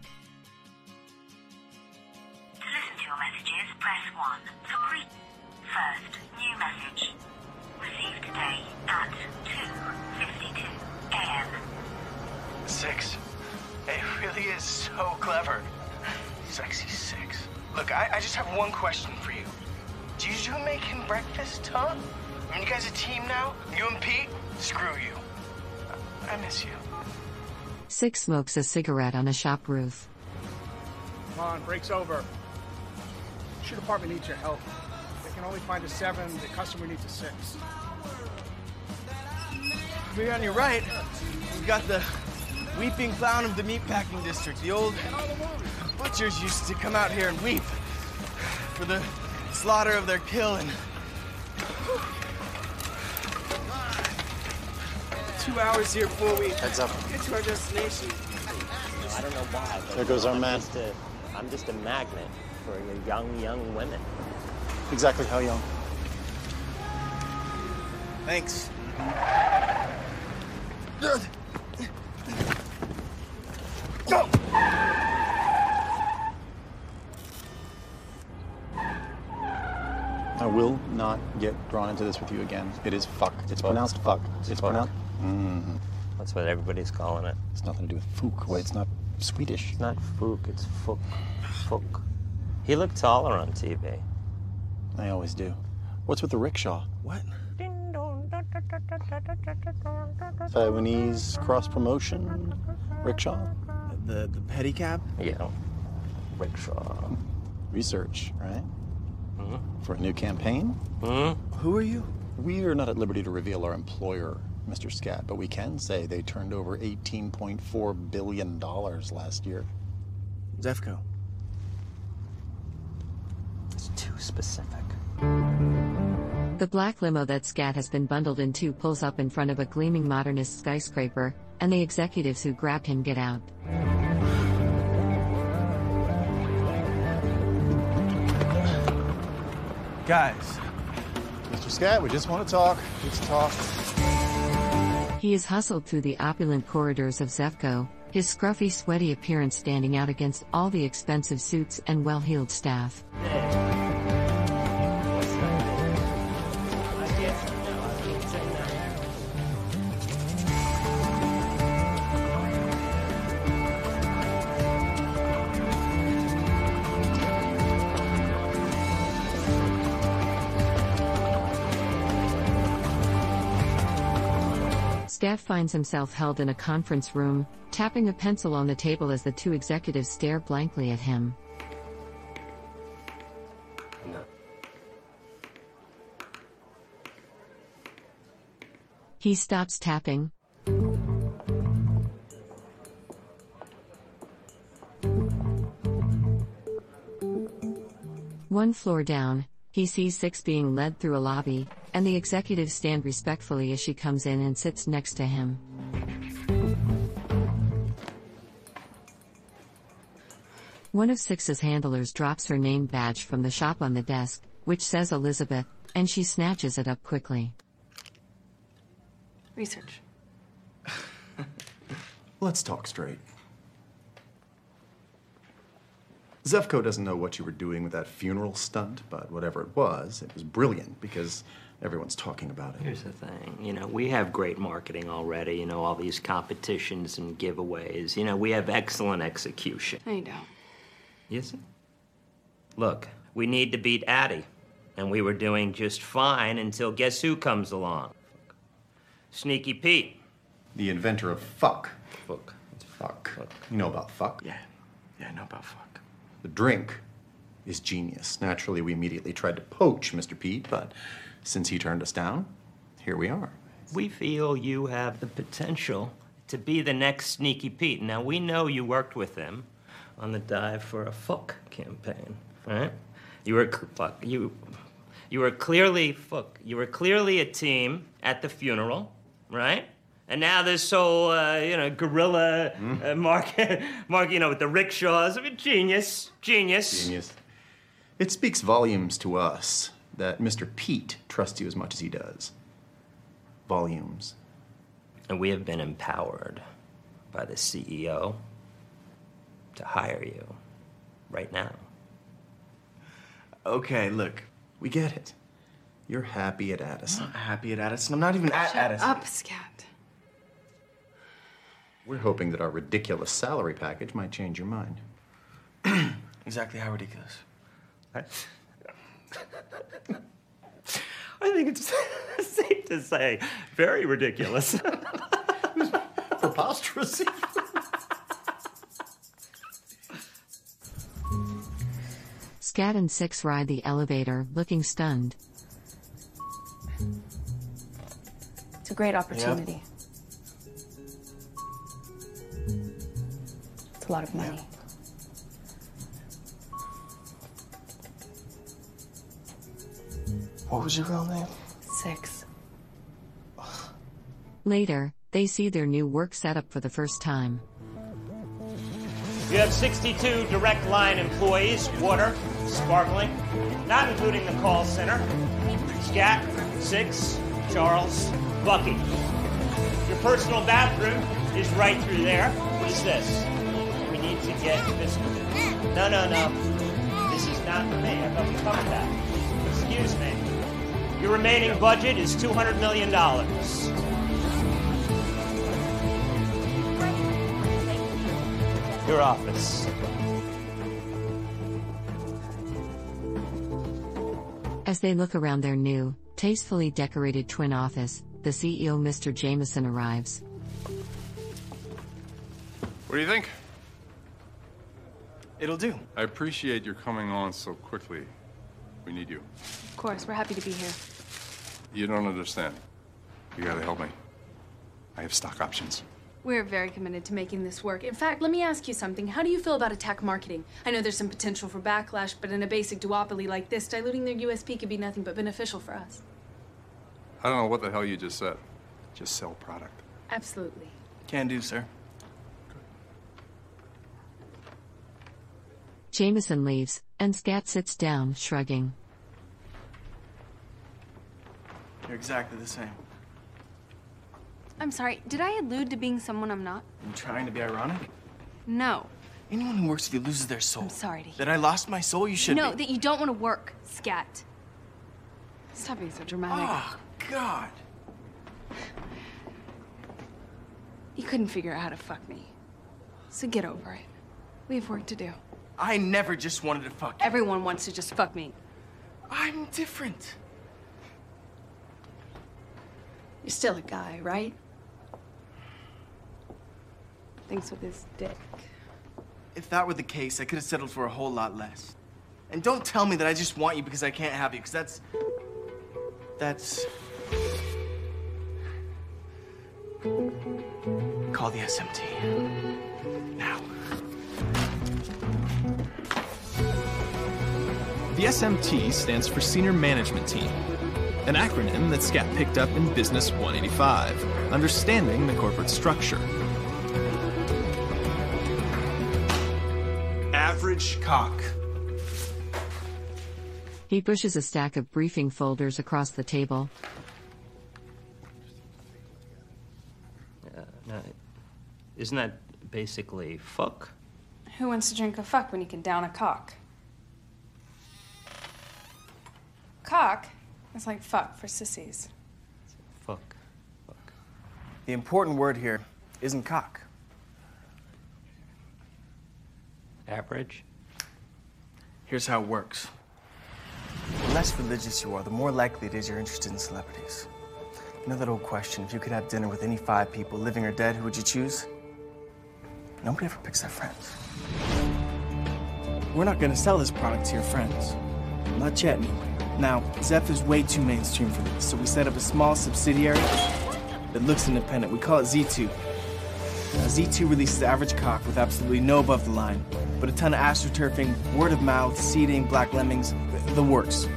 To listen to your messages, press 1. For first, new message. Received today at 2:52 a.m.
Six. It really is so clever. Sexy Six. Look, I just have one question for you. Do you make him breakfast, huh? I mean, you guys a team now? You and Pete? Screw you. I miss you.
Six smokes a cigarette on a shop roof.
Come on, break's over. The shoe department needs your help. They can only find a 7, the customer needs a 6.
Maybe on your right, we've got the weeping clown of the meatpacking district. The old butchers used to come out here and weep for the slaughter of their kill and 2 hours here before we
Heads up.
get to our destination.
I don't know why. But
There goes our man.
I'm just a magnet for young women.
Exactly how young?
Thanks. Go!
I will not get drawn into this with you again. It is fuck. It's pronounced fuck. It's pronounced.
That's what everybody's calling it.
It's nothing to do with fuk. Wait, it's not Swedish.
It's not fuk, it's fuk. Fuk. He looked taller on TV.
I always do. What's with the rickshaw?
What?
Taiwanese cross promotion rickshaw?
The pedicab?
Yeah. Rickshaw.
Research, right?
Mm-hmm.
For a new campaign?
Mm-hmm.
Who are you? We are not at liberty to reveal our employer, Mr. Scat, but we can say they turned over $18.4 billion last year.
Zefco.
specific.
The black limo that Scat has been bundled into pulls up in front of a gleaming modernist skyscraper, and the executives who grabbed him get out.
Guys.
Mr. Scat, we just want to talk. Let's talk.
He is hustled through the opulent corridors of Zefco, his scruffy, sweaty appearance standing out against all the expensive suits and well-heeled staff. Scat finds himself held in a conference room, tapping a pencil on the table as the two executives stare blankly at him.
No.
He stops tapping. One floor down, he sees Six being led through a lobby, and the executives stand respectfully as she comes in and sits next to him. One of Six's handlers drops her name badge from the shop on the desk, which says Elizabeth, and she snatches it up quickly.
Research.
Let's talk straight. Zefco doesn't know what you were doing with that funeral stunt, but whatever it was brilliant because everyone's talking about it.
Here's the thing, you know, we have great marketing already, you know, all these competitions and giveaways. You know, we have excellent execution.
I don't.
Yes, sir? Look, we need to beat Addie, and we were doing just fine until guess who comes along? Sneaky Pete.
The inventor of fuck.
Fuck.
Fuck. You know about fuck?
Yeah, I know about fuck.
The drink is genius. Naturally, we immediately tried to poach Mr. Pete, but since he turned us down, here we are.
We feel you have the potential to be the next Sneaky Pete. Now, we know you worked with him on the Dive for a Fuck campaign, right? You were clearly a team at the funeral, right? And now this whole, guerrilla market, with the rickshaws. I mean, genius.
It speaks volumes to us that Mr. Pete trusts you as much as he does. Volumes.
And we have been empowered by the CEO to hire you right now.
Okay, look.
We get it. You're happy at Addison.
I'm not happy at Addison. I'm not even at Addison.
Shut up, Scat.
We're hoping that our ridiculous salary package might change your mind.
Exactly how ridiculous?
I think it's safe to say very ridiculous.
Preposterous.
Scat and Six ride the elevator, looking stunned.
It's a great opportunity.
Yep.
It's a lot of money.
What was your real name?
Six.
Later, they see their new work setup for the first time.
You have 62 direct line employees, water, sparkling, not including the call center. Scat, Six, Charles, Bucky. Your personal bathroom is right through there. What is this? We need to get this. No. This is not for me. I thought we covered that. Excuse me. Your remaining budget is $200 million. Your office.
As they look around their new, tastefully decorated twin office, the CEO, Mr. Jameson, arrives.
What do you think?
It'll do.
I appreciate your coming on so quickly. We need you.
Of course, we're happy to be here.
You don't understand. You gotta help me. I have stock options.
We're very committed to making this work. In fact, let me ask you something. How do you feel about attack marketing? I know there's some potential for backlash, but in a basic duopoly like this, diluting their USP could be nothing but beneficial for us.
I don't know what the hell you just said. Just sell product.
Absolutely.
Can do, sir.
Jameson leaves, and Scat sits down, shrugging.
You're exactly the same.
I'm sorry, did I allude to being someone I'm not?
I'm trying to be ironic.
No.
Anyone who works with you loses their soul.
I'm sorry to hear.
That I lost my soul, you should
No,
be.
that you don't want to work, Scat. Stop being so dramatic.
Oh, God.
You couldn't figure out how to fuck me. So get over it. We have work to do.
I never just wanted to fuck you.
Everyone wants to just fuck me.
I'm different.
You're still a guy, right? Thinks with his dick.
If that were the case, I could have settled for a whole lot less. And don't tell me that I just want you because I can't have you, because that's... Call the SMT. Now.
The SMT stands for Senior Management Team, an acronym that Scat picked up in Business 185, understanding the corporate structure.
Average cock.
He pushes a stack of briefing folders across the table.
Now, isn't that basically fuck?
Who wants to drink a fuck when you can down a cock? Cock is like fuck for sissies.
Fuck.
The important word here isn't cock.
Average?
Here's how it works. The less religious you are, the more likely it is you're interested in celebrities. You know that old question, if you could have dinner with any 5 people, living or dead, who would you choose? Nobody ever picks their friends. We're not gonna sell this product to your friends. Not yet, anyway. Now, Zeph is way too mainstream for this, so we set up a small subsidiary that looks independent. We call it Z2. Now, Z2 releases average cock with absolutely no above the line, but a ton of astroturfing, word of mouth, seeding, black lemmings, the works.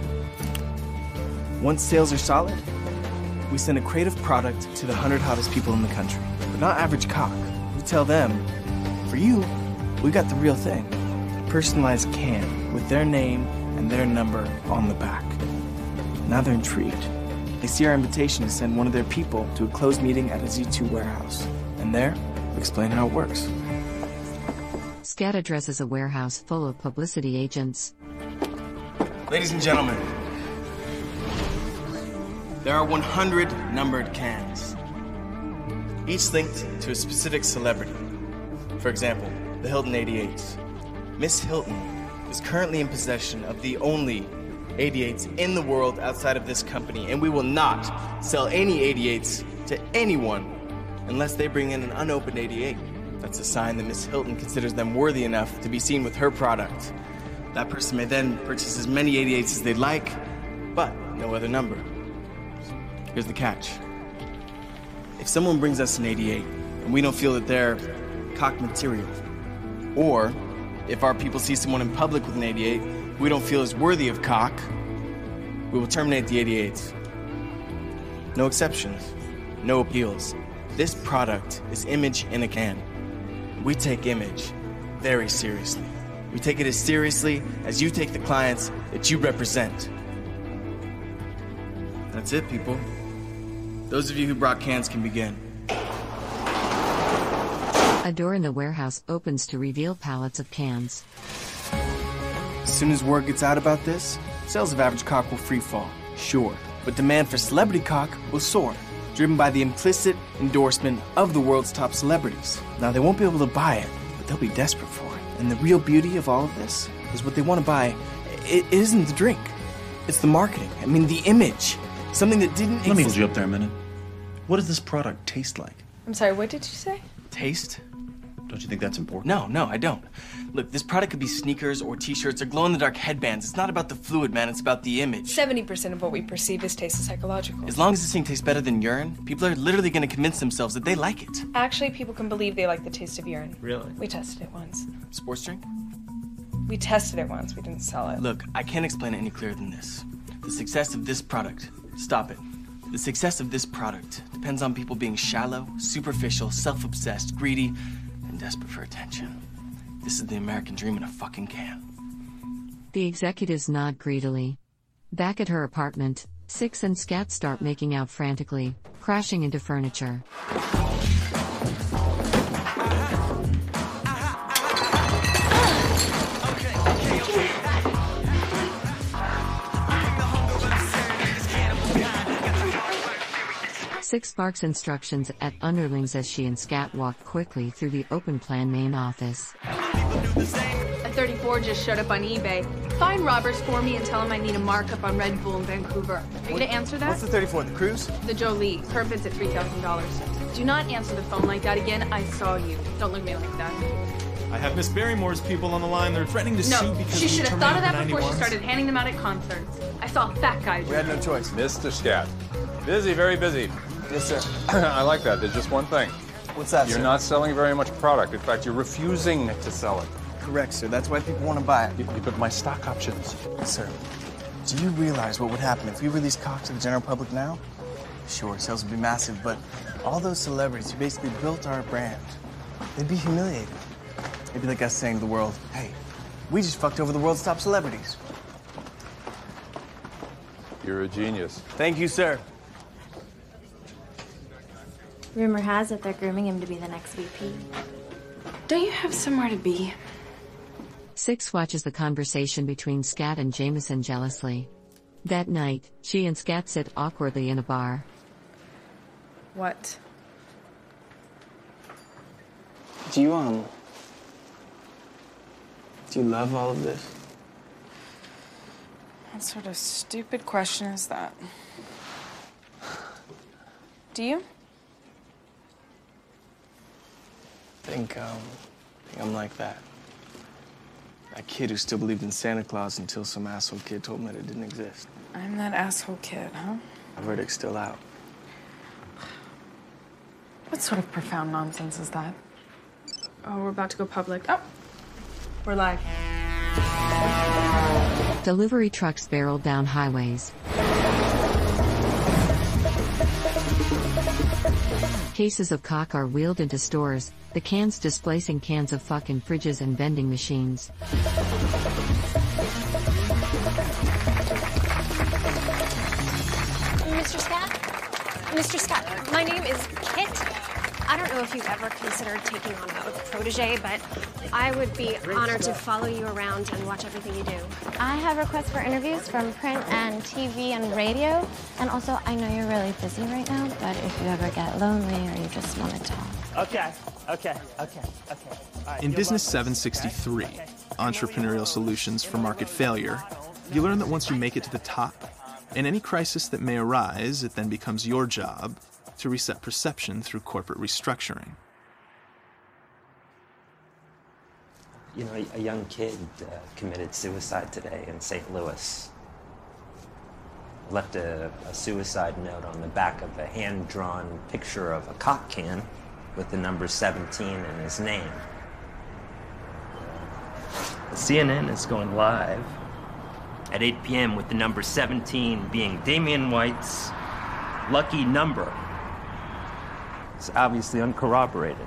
Once sales are solid, we send a creative product to the 100 hottest people in the country. But not average cock. We tell them, for you, we got the real thing. A personalized can with their name and their number on the back. Now they're intrigued. They see our invitation to send one of their people to a closed meeting at a Z2 warehouse. And there, we explain how it works.
Scat addresses a warehouse full of publicity agents.
Ladies and gentlemen, there are 100 numbered cans, each linked to a specific celebrity. For example, the Hilton 88s. Miss Hilton is currently in possession of the only 88s in the world outside of this company, and we will not sell any 88s to anyone unless they bring in an unopened 88. That's a sign that Miss Hilton considers them worthy enough to be seen with her product. That person may then purchase as many 88s as they'd like, but no other number. Here's the catch. If someone brings us an 88 and we don't feel that they're cock material, or if our people see someone in public with an 88 we don't feel is worthy of cock, we will terminate the 88s. No exceptions, no appeals. This product is image in a can. We take image very seriously. We take it as seriously as you take the clients that you represent. That's it, people. Those of you who brought cans can begin.
A door in the warehouse opens to reveal pallets of cans.
As soon as word gets out about this, sales of average cock will free fall, sure. But demand for celebrity cock will soar, driven by the implicit endorsement of the world's top celebrities. Now, they won't be able to buy it, but they'll be desperate for it. And the real beauty of all of this is what they want to buy. It isn't the drink. It's the marketing. I mean, the image. Something that didn't exist.
Let me hold you up there a minute. What does this product taste like?
I'm sorry, what did you say?
Taste? Don't you think that's important? No, I don't. Look, this product could be sneakers or t-shirts or glow-in-the-dark headbands. It's not about the fluid, man. It's about the image.
70% of what we perceive as taste is psychological.
As long as this thing tastes better than urine, people are literally going to convince themselves that they like it.
Actually, people can believe they like the taste of urine.
Really?
We tested it once.
Sports drink?
We tested it once. We didn't sell it.
Look, I can't explain it any clearer than this. The success of this product, stop it. The success of this product depends on people being shallow, superficial, self-obsessed, greedy, and desperate for attention. This is the American dream in a fucking can.
The executives nod greedily. Back at her apartment, Six and Scat start making out frantically, crashing into furniture. Six barks instructions at underlings as she and Scat walk quickly through the open plan main office.
A 34 just showed up on eBay. Find Roberts for me and tell him I need a markup on Red Bull in Vancouver. Are you gonna answer that?
What's the 34, the cruise?
The Jolie. Her bid's at $3,000. Do not answer the phone like that again. I saw you. Don't look at me like that.
I have Miss Barrymore's people on the line. They're threatening to sue because
she should have thought of that before she
91s.
started handing them out at concerts. I saw a fat guy.
We had no choice.
Mr. Scat. Busy, very busy.
Yes, sir.
I like that. There's just one thing.
What's that,
You're
sir?
not selling very much product. In fact, you're refusing to sell it.
Correct, sir. That's why people want to buy it.
But my stock options.
Sir, do you realize what would happen if we released Cock to the general public now? Sure, sales would be massive, but all those celebrities who basically built our brand, they'd be humiliated. It'd be like us saying to the world, hey, we just fucked over the world's top celebrities.
You're a genius.
Thank you, sir.
Rumor has it they're grooming him to be the next VP.
Don't you have somewhere to be?
Six watches the conversation between Scat and Jameson jealously. That night, she and Scat sit awkwardly in a bar.
What?
Do you love all of this?
What sort of stupid question is that? Do you?
I think I'm like that. That kid who still believed in Santa Claus until some asshole kid told him that it didn't exist.
I'm that asshole kid, huh?
The verdict's still out.
What sort of profound nonsense is that? Oh, we're about to go public. Oh, we're live.
Delivery trucks barrel down highways. Cases of cock are wheeled into stores, the cans displacing cans of fuck in fridges and vending machines.
Mr. Scat? Mr. Scat, my name is Kit. I don't know if you've ever considered taking on a protege, but I would be honored to follow you around and watch everything you do.
I have requests for interviews from print and TV and radio. And also, I know you're really busy right now, but if you ever get lonely or you just want to talk.
Okay. All right,
In Business 763, Entrepreneurial Solutions for Market Failure, you learn that once you make it to the top, in any crisis that may arise, it then becomes your job to reset perception through corporate restructuring.
You know, a young kid committed suicide today in St. Louis. Left a suicide note on the back of a hand-drawn picture of a cock can with the number 17 in his name. CNN is going live at 8 p.m. with the number 17 being Damian White's lucky number. It's obviously uncorroborated.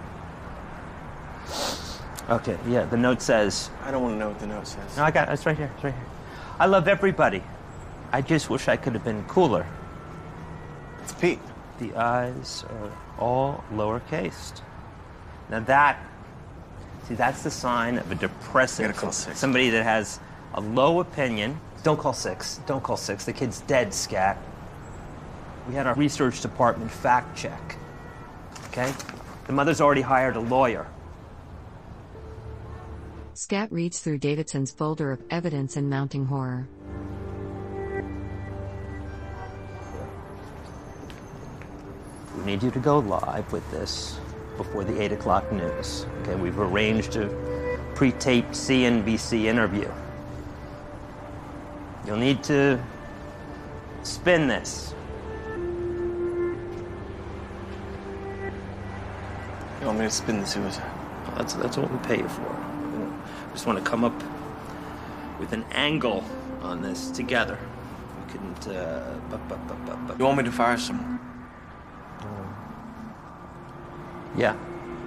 Okay, yeah, the note says...
I don't want to know what the note says.
No, I got it. It's right here. It's right here. I love everybody. I just wish I could have been cooler.
It's Pete.
The I's are all lowercase. Now that... See, that's the sign of a depressive...
You gotta call 6.
Somebody that has a low opinion. Don't call 6. Don't call 6. The kid's dead, Scat. We had our research department fact check. Okay? The mother's already hired a lawyer.
Scat reads through Davidson's folder of evidence in mounting horror.
We need you to go live with this before the 8 o'clock news. Okay, we've arranged a pre-taped CNBC interview. You'll need to spin this.
You want me to spin the suicide?
That's what we pay you for. We just want to come up with an angle on this together. We couldn't.
You want me to fire someone?
Yeah.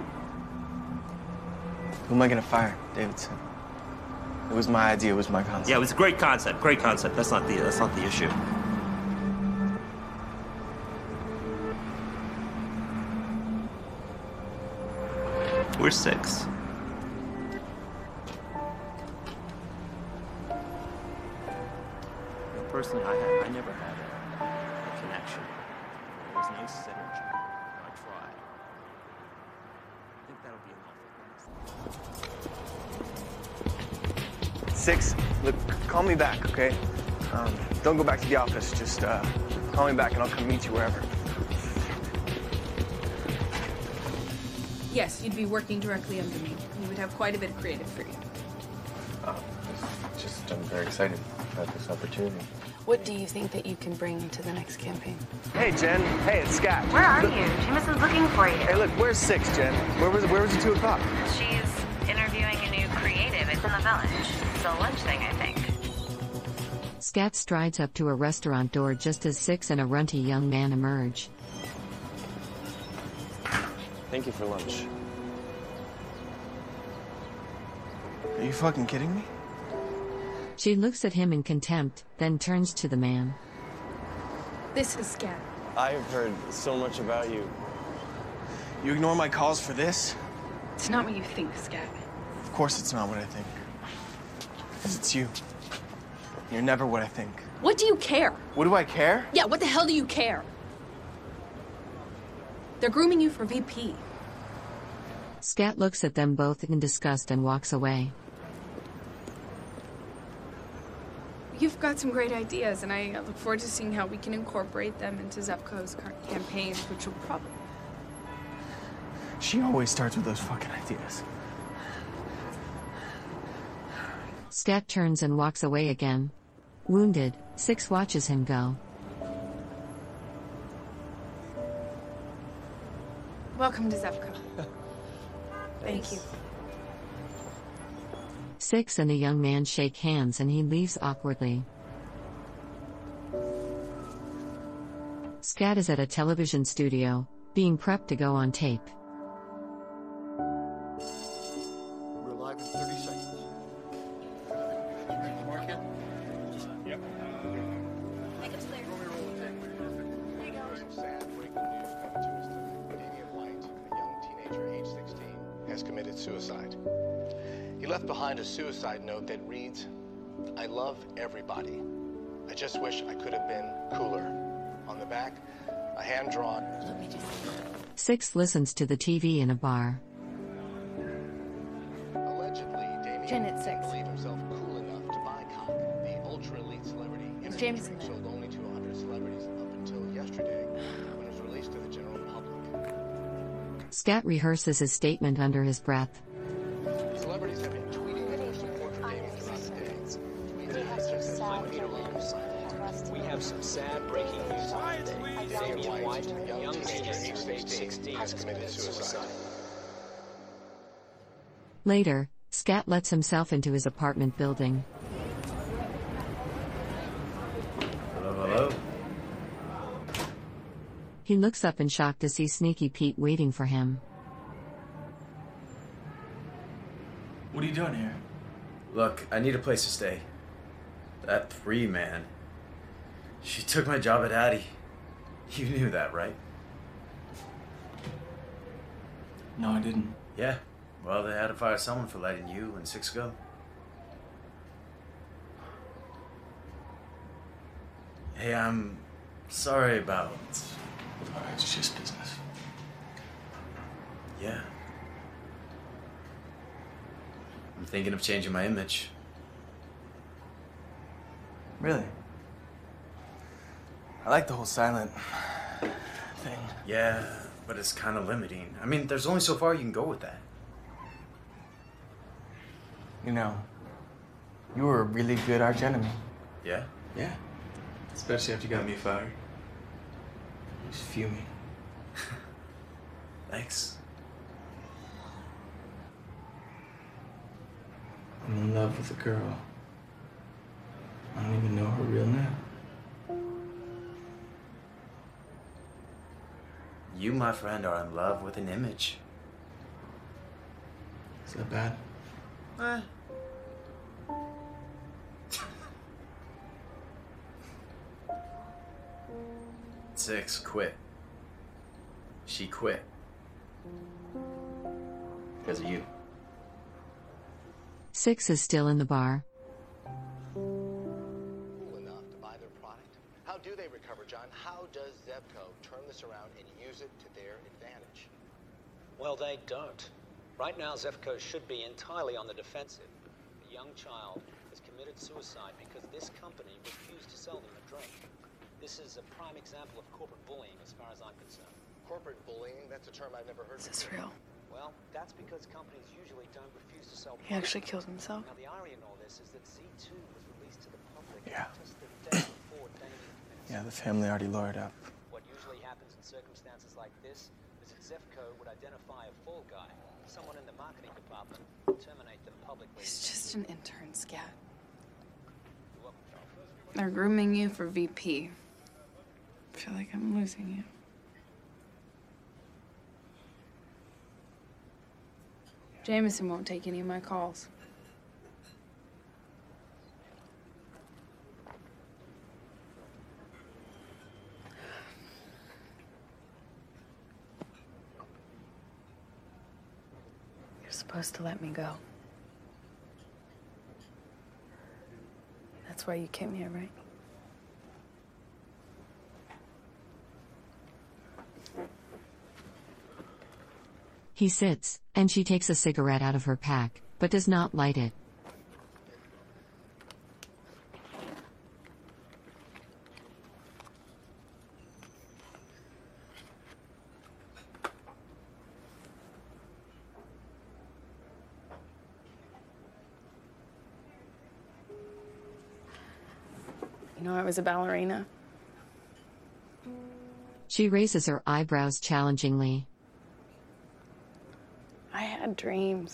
Who am I gonna fire, Davidson? It was my idea. It was my concept.
Yeah, it was a great concept. Great concept. That's not the issue. We're 6. Personally, I never had a connection. There was no synergy. I tried. I think that'll be enough.
6, look, call me back, okay? Don't go back to the office. Just call me back and I'll come meet you wherever.
Yes, you'd be working directly under me. You would have quite a bit of creative freedom.
I'm very excited about this opportunity.
What do you think that you can bring to the next campaign?
Hey, Jen. Hey, it's Scott.
Where are you? Jameis is looking for you.
Hey, look, where's 6, Jen? Where was it 2 o'clock?
She's interviewing a new creative. It's in the village. It's a lunch thing, I think.
Scat strides up to a restaurant door just as 6 and a runty young man emerge.
Thank you for lunch. Are you fucking kidding me?
She looks at him in contempt, then turns to the man.
This is Scat.
I've heard so much about you. You ignore my calls for this?
It's not what you think, Scat.
Of course it's not what I think. Because it's you. You're never what I think.
What do you care?
What do I care?
Yeah, what the hell do you care? They're grooming you for VP.
Scat looks at them both in disgust and walks away.
You've got some great ideas, and I look forward to seeing how we can incorporate them into Zepco's campaigns, which will probably...
She always starts with those fucking ideas.
Scat turns and walks away again. Wounded, 6 watches him go.
Welcome to Zepco. Thank you.
6 and the young man shake hands and he leaves awkwardly. Scat is at a television studio, being prepped to go on tape.
We're live in 30 seconds. Market? Yep.
Make it clear.
Some sad breaking news coming to us today. Damian White, a young teenager aged 16, has committed suicide. He left behind a suicide note that reads, "I love everybody. I just wish I could have been cooler." On the back, a hand-drawn...
6 listens to the TV in a bar.
Allegedly, Damian
Janet 6.
didn't believe himself cool enough to buy cock, the ultra-elite celebrity.
It's Jameson.
Sold only to 100 celebrities up until yesterday, when it was released to the general public.
Scat rehearses his statement under his breath.
Celebrities have been tweeting their support for Damian throughout the day.
We have some sad breaking news on today. Damian White, a young teenager aged 16, has committed suicide.
Later, Scat lets himself into his apartment building.
Hello?
He looks up in shock to see Sneaky Pete waiting for him.
What are you doing here?
Look, I need a place to stay. That 3, man. She took my job at Addy. You knew that, right?
No, I didn't.
Yeah. Well, they had to fire someone for letting you and 6 go. Hey, I'm sorry about...
It's just business.
Yeah. I'm thinking of changing my image.
Really? I like the whole silent thing.
Yeah, But it's kind of limiting. I mean, there's only so far you can go with that.
You know, you were a really good arch enemy.
Yeah?
Yeah. Especially after you got me fired. I was fuming.
Thanks.
I'm in love with a girl. I don't even know her real name.
You, my friend, are in love with an image.
Is that bad?
Eh. 6 quit. She quit. Because of you.
6 is still in the bar.
Enough to buy their product? How do they recover, John? How does Zevco turn this around and use it to their advantage?
Well, they don't. Right now, Zevco should be entirely on the defensive. A young child has committed suicide because this company refused to sell them a drink. This is a prime example of corporate bullying as far as I'm concerned.
Corporate bullying? That's a term I've never heard
Is this
before.
real?
Well, that's because companies usually don't refuse to sell
He actually killed himself?
Now, the irony in all this is that Z2 was released to the public
Yeah.
just the day before Damien committed
Yeah, the family already lawyered up.
What usually happens in circumstances like this is that Zevco would identify a fall guy, someone in the marketing department, terminate them publicly.
He's just an intern, Scat. They're grooming you for VP. I feel like I'm losing you. Jameson won't take any of my calls. You're supposed to let me go. That's why you came here, right?
He sits, and she takes a cigarette out of her pack, but does not light it.
You know, I was a ballerina.
She raises her eyebrows challengingly.
I had dreams.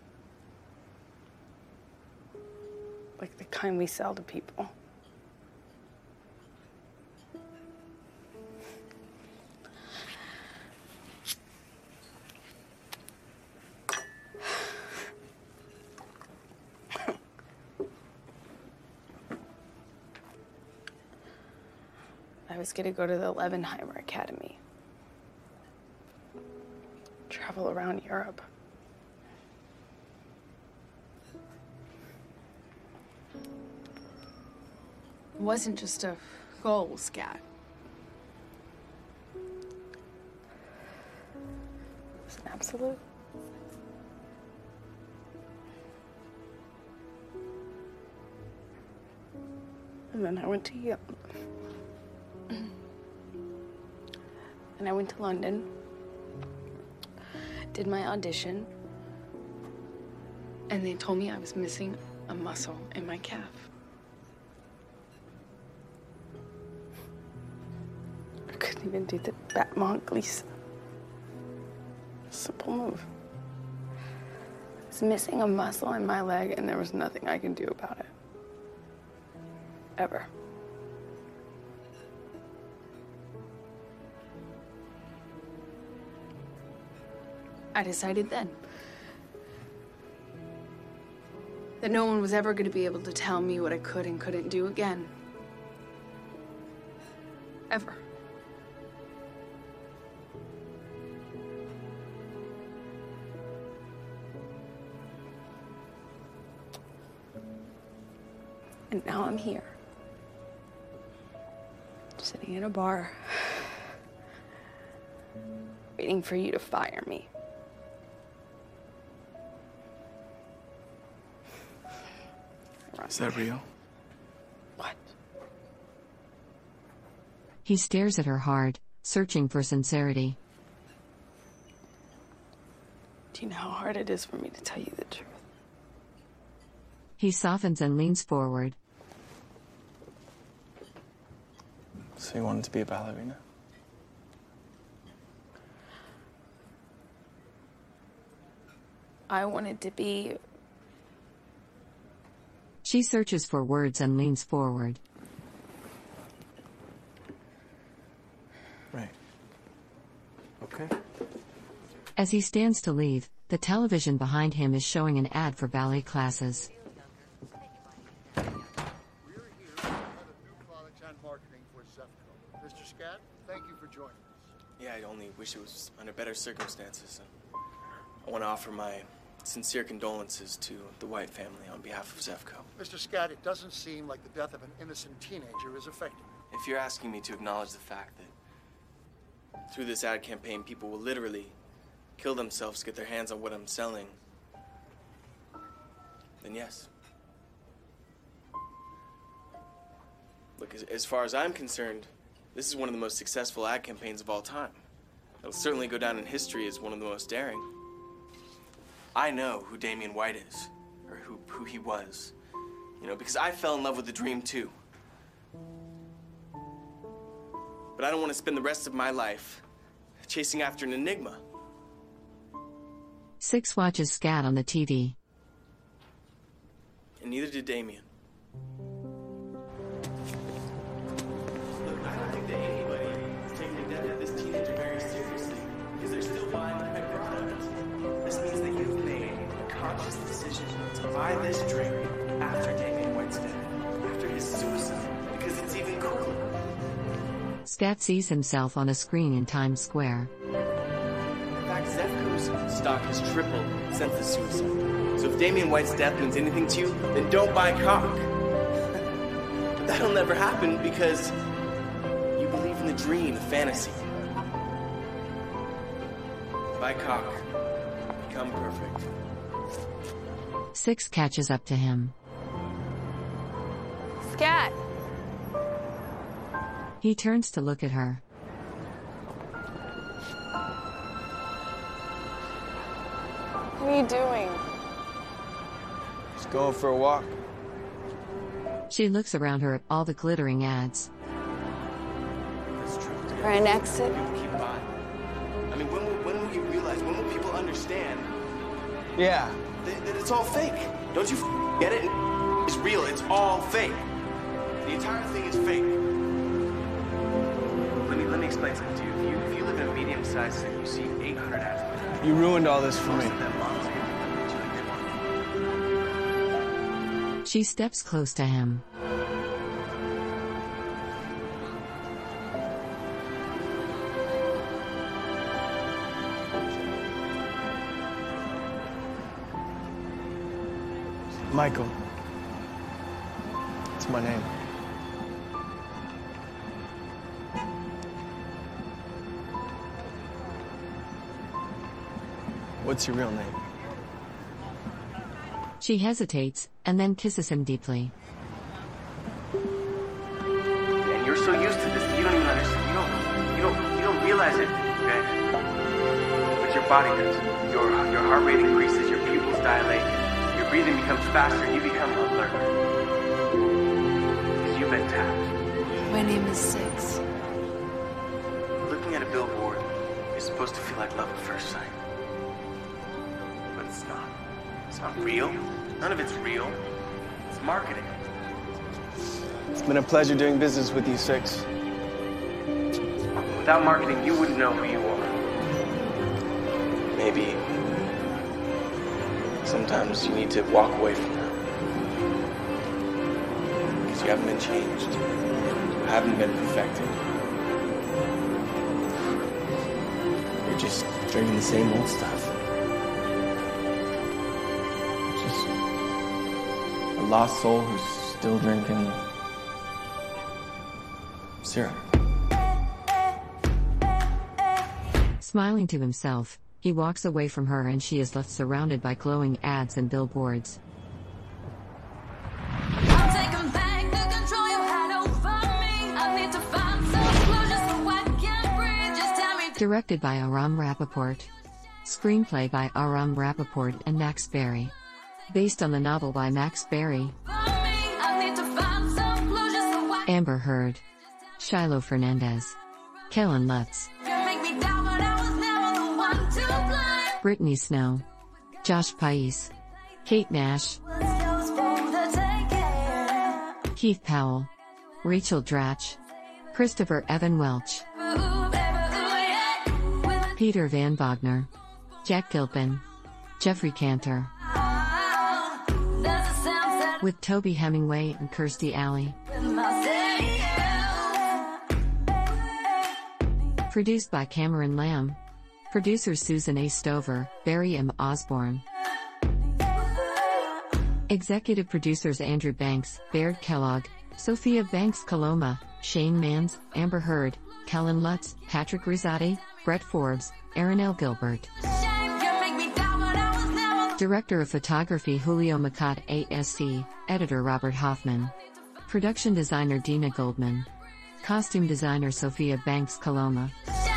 Like the kind we sell to people. I was gonna go to the Levenheimer Academy. Travel around Europe. It wasn't just a goal, Scat. It was an absolute. And then I went to Yale. And I went to London, did my audition, and they told me I was missing a muscle in my calf. I couldn't even do the Batmont Gleason. Simple move. I was missing a muscle in my leg, and there was nothing I could do about it. Ever. I decided then that no one was ever going to be able to tell me what I could and couldn't do again. Ever. And now I'm here, sitting in a bar, waiting for you to fire me.
Is that real?
What?
He stares at her hard, searching for sincerity.
Do you know how hard it is for me to tell you the truth?
He softens and leans forward.
So you wanted to be a ballerina?
I wanted to be...
She searches for words and leans forward.
Right. Okay.
As he stands to leave, the television behind him is showing an ad for ballet classes.
Mr. Scott, thank you for joining us.
Yeah, I only wish it was under better circumstances. I want to offer my sincere condolences to the White family on behalf of Zefco.
Mr. Scott, it doesn't seem like the death of an innocent teenager is affecting you.
If you're asking me to acknowledge the fact that through this ad campaign, people will literally kill themselves to get their hands on what I'm selling, then yes. Look, as far as I'm concerned, this is one of the most successful ad campaigns of all time. It'll certainly go down in history as one of the most daring. I know who Damian White is, or who he was, you know, because I fell in love with the dream too. But I don't want to spend the rest of my life chasing after an enigma.
Six watches Scat on the TV.
And neither did Damian. Look, I don't think that anybody is taking the death of this teenager very seriously, because they're still buying my product. This means that you've made a conscious decision to buy this drink after Damian White's death, after his suicide, because it's even cooler.
Scat sees himself on a screen in Times Square.
In fact, Zefco's stock has tripled since the suicide. So if Damian White's death means anything to you, then don't buy cock. But that'll never happen because you believe in the dream, the fantasy. Buy cock. Become perfect.
Six catches up to him.
Scat!
He turns to look at her.
What are you doing?
Just going for a walk.
She looks around her at all the glittering ads.
For an exit?
People keep buying. I mean, when will you realize, when will people understand?
Yeah.
That it's all fake. Don't you get it? It's real. It's all fake. The entire thing is fake. Let me explain something to you. If you live in a medium-sized city, you see 800 ads.
You ruined all this for me.
She steps close to him.
Michael. It's my name. What's your real name?
She hesitates, and then kisses him deeply.
And you're so used to this that you don't even understand. You don't realize it, okay? But your body does. Your heart rate increases, your pupils dilate, your breathing becomes faster, and you become alert. Because you've been tapped.
My name is Six.
Looking at a billboard is supposed to feel like love at first sight. But it's not. It's not real. None of it's real. It's marketing.
It's been a pleasure doing business with you, Six.
Without marketing, you wouldn't know who you are. Maybe sometimes you need to walk away from her. Because you haven't been changed. You haven't been perfected. You're just drinking the same old stuff. Just a lost soul who's still drinking syrup.
Smiling to himself, he walks away from her and she is left surrounded by glowing ads and billboards. Directed by Aram Rappaport. Screenplay by Aram Rappaport and Max Berry. Based on the novel by Max Berry. Amber Heard. Shiloh Fernandez. Kellen Lutz. Brittany Snow. Josh Pais. Kate Nash. Keith Powell. Rachel Dratch. Christopher Evan Welch. Peter Van Bogner. Jack Gilpin. Jeffrey Cantor. With Toby Hemingway and Kirstie Alley. Produced by Cameron Lamb. Producers Susan A. Stover, Barry M. Osborne. Executive producers Andrew Banks, Baird Kellogg, Sophia Banks Coloma, Shane Mans, Amber Heard, Kellen Lutz, Patrick Rizzati, Brett Forbes, Aaron L. Gilbert. Director of Photography Julio Macat ASC, Editor Robert Hoffman. Production designer Dina Goldman. Costume designer Sophia Banks Coloma.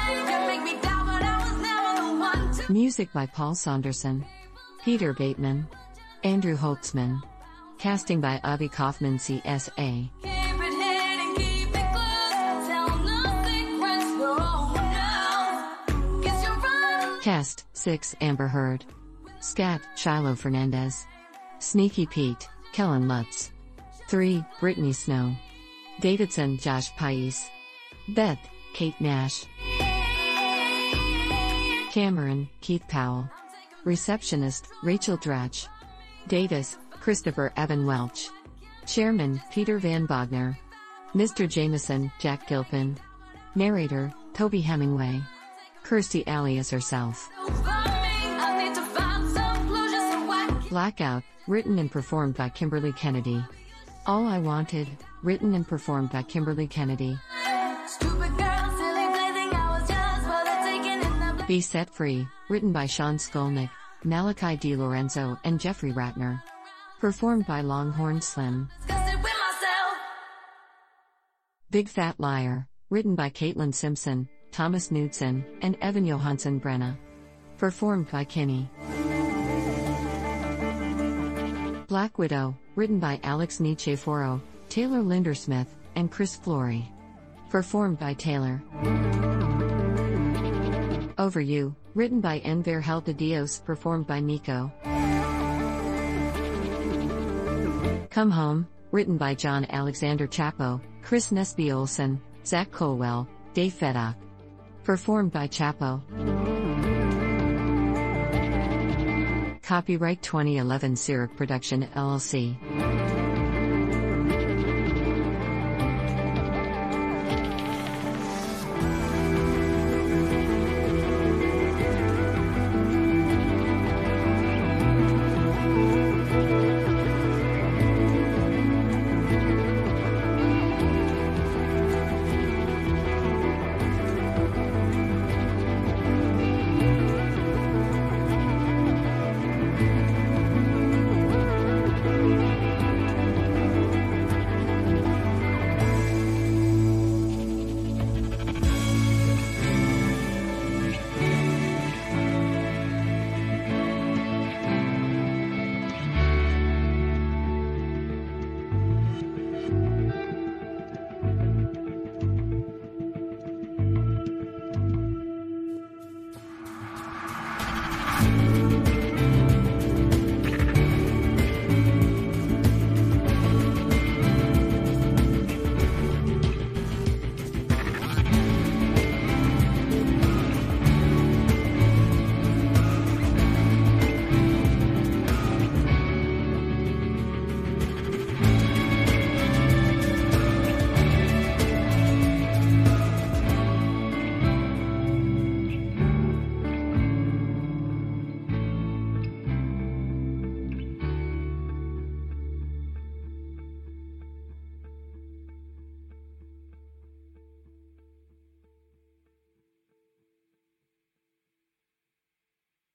Music by Paul Saunderson. Peter Bateman. Andrew Holtzman. Casting by Avi Kaufman CSA. Cast, 6 Amber Heard. Scat, Shiloh Fernandez. Sneaky Pete, Kellen Lutz. 3 Brittany Snow. Davidson, Josh Pais. Beth, Kate Nash. Cameron, Keith Powell. Receptionist, Rachel Dratch. Davis, Christopher Evan Welch. Chairman, Peter Van Bogner. Mr. Jameson, Jack Gilpin. Narrator, Toby Hemingway. Kirstie Alley as herself. Blackout, written and performed by Kimberly Kennedy. All I Wanted, written and performed by Kimberly Kennedy. Be Set Free, written by Sean Skolnick, Malachi DiLorenzo and Jeffrey Ratner. Performed by Longhorn Slim. Big Fat Liar, written by Caitlin Simpson, Thomas Knudsen, and Evan Johansson Brenna. Performed by Kinney. Black Widow, written by Alex Nicheforo, Taylor Lindersmith, and Chris Flory. Performed by Taylor. Over You, written by Enver Helpedios, performed by Nico. Come Home, written by John Alexander Chapo, Chris Nesby Olson, Zach Colwell, Dave Feddock. Performed by Chapo. Copyright 2011 Sirak Production LLC.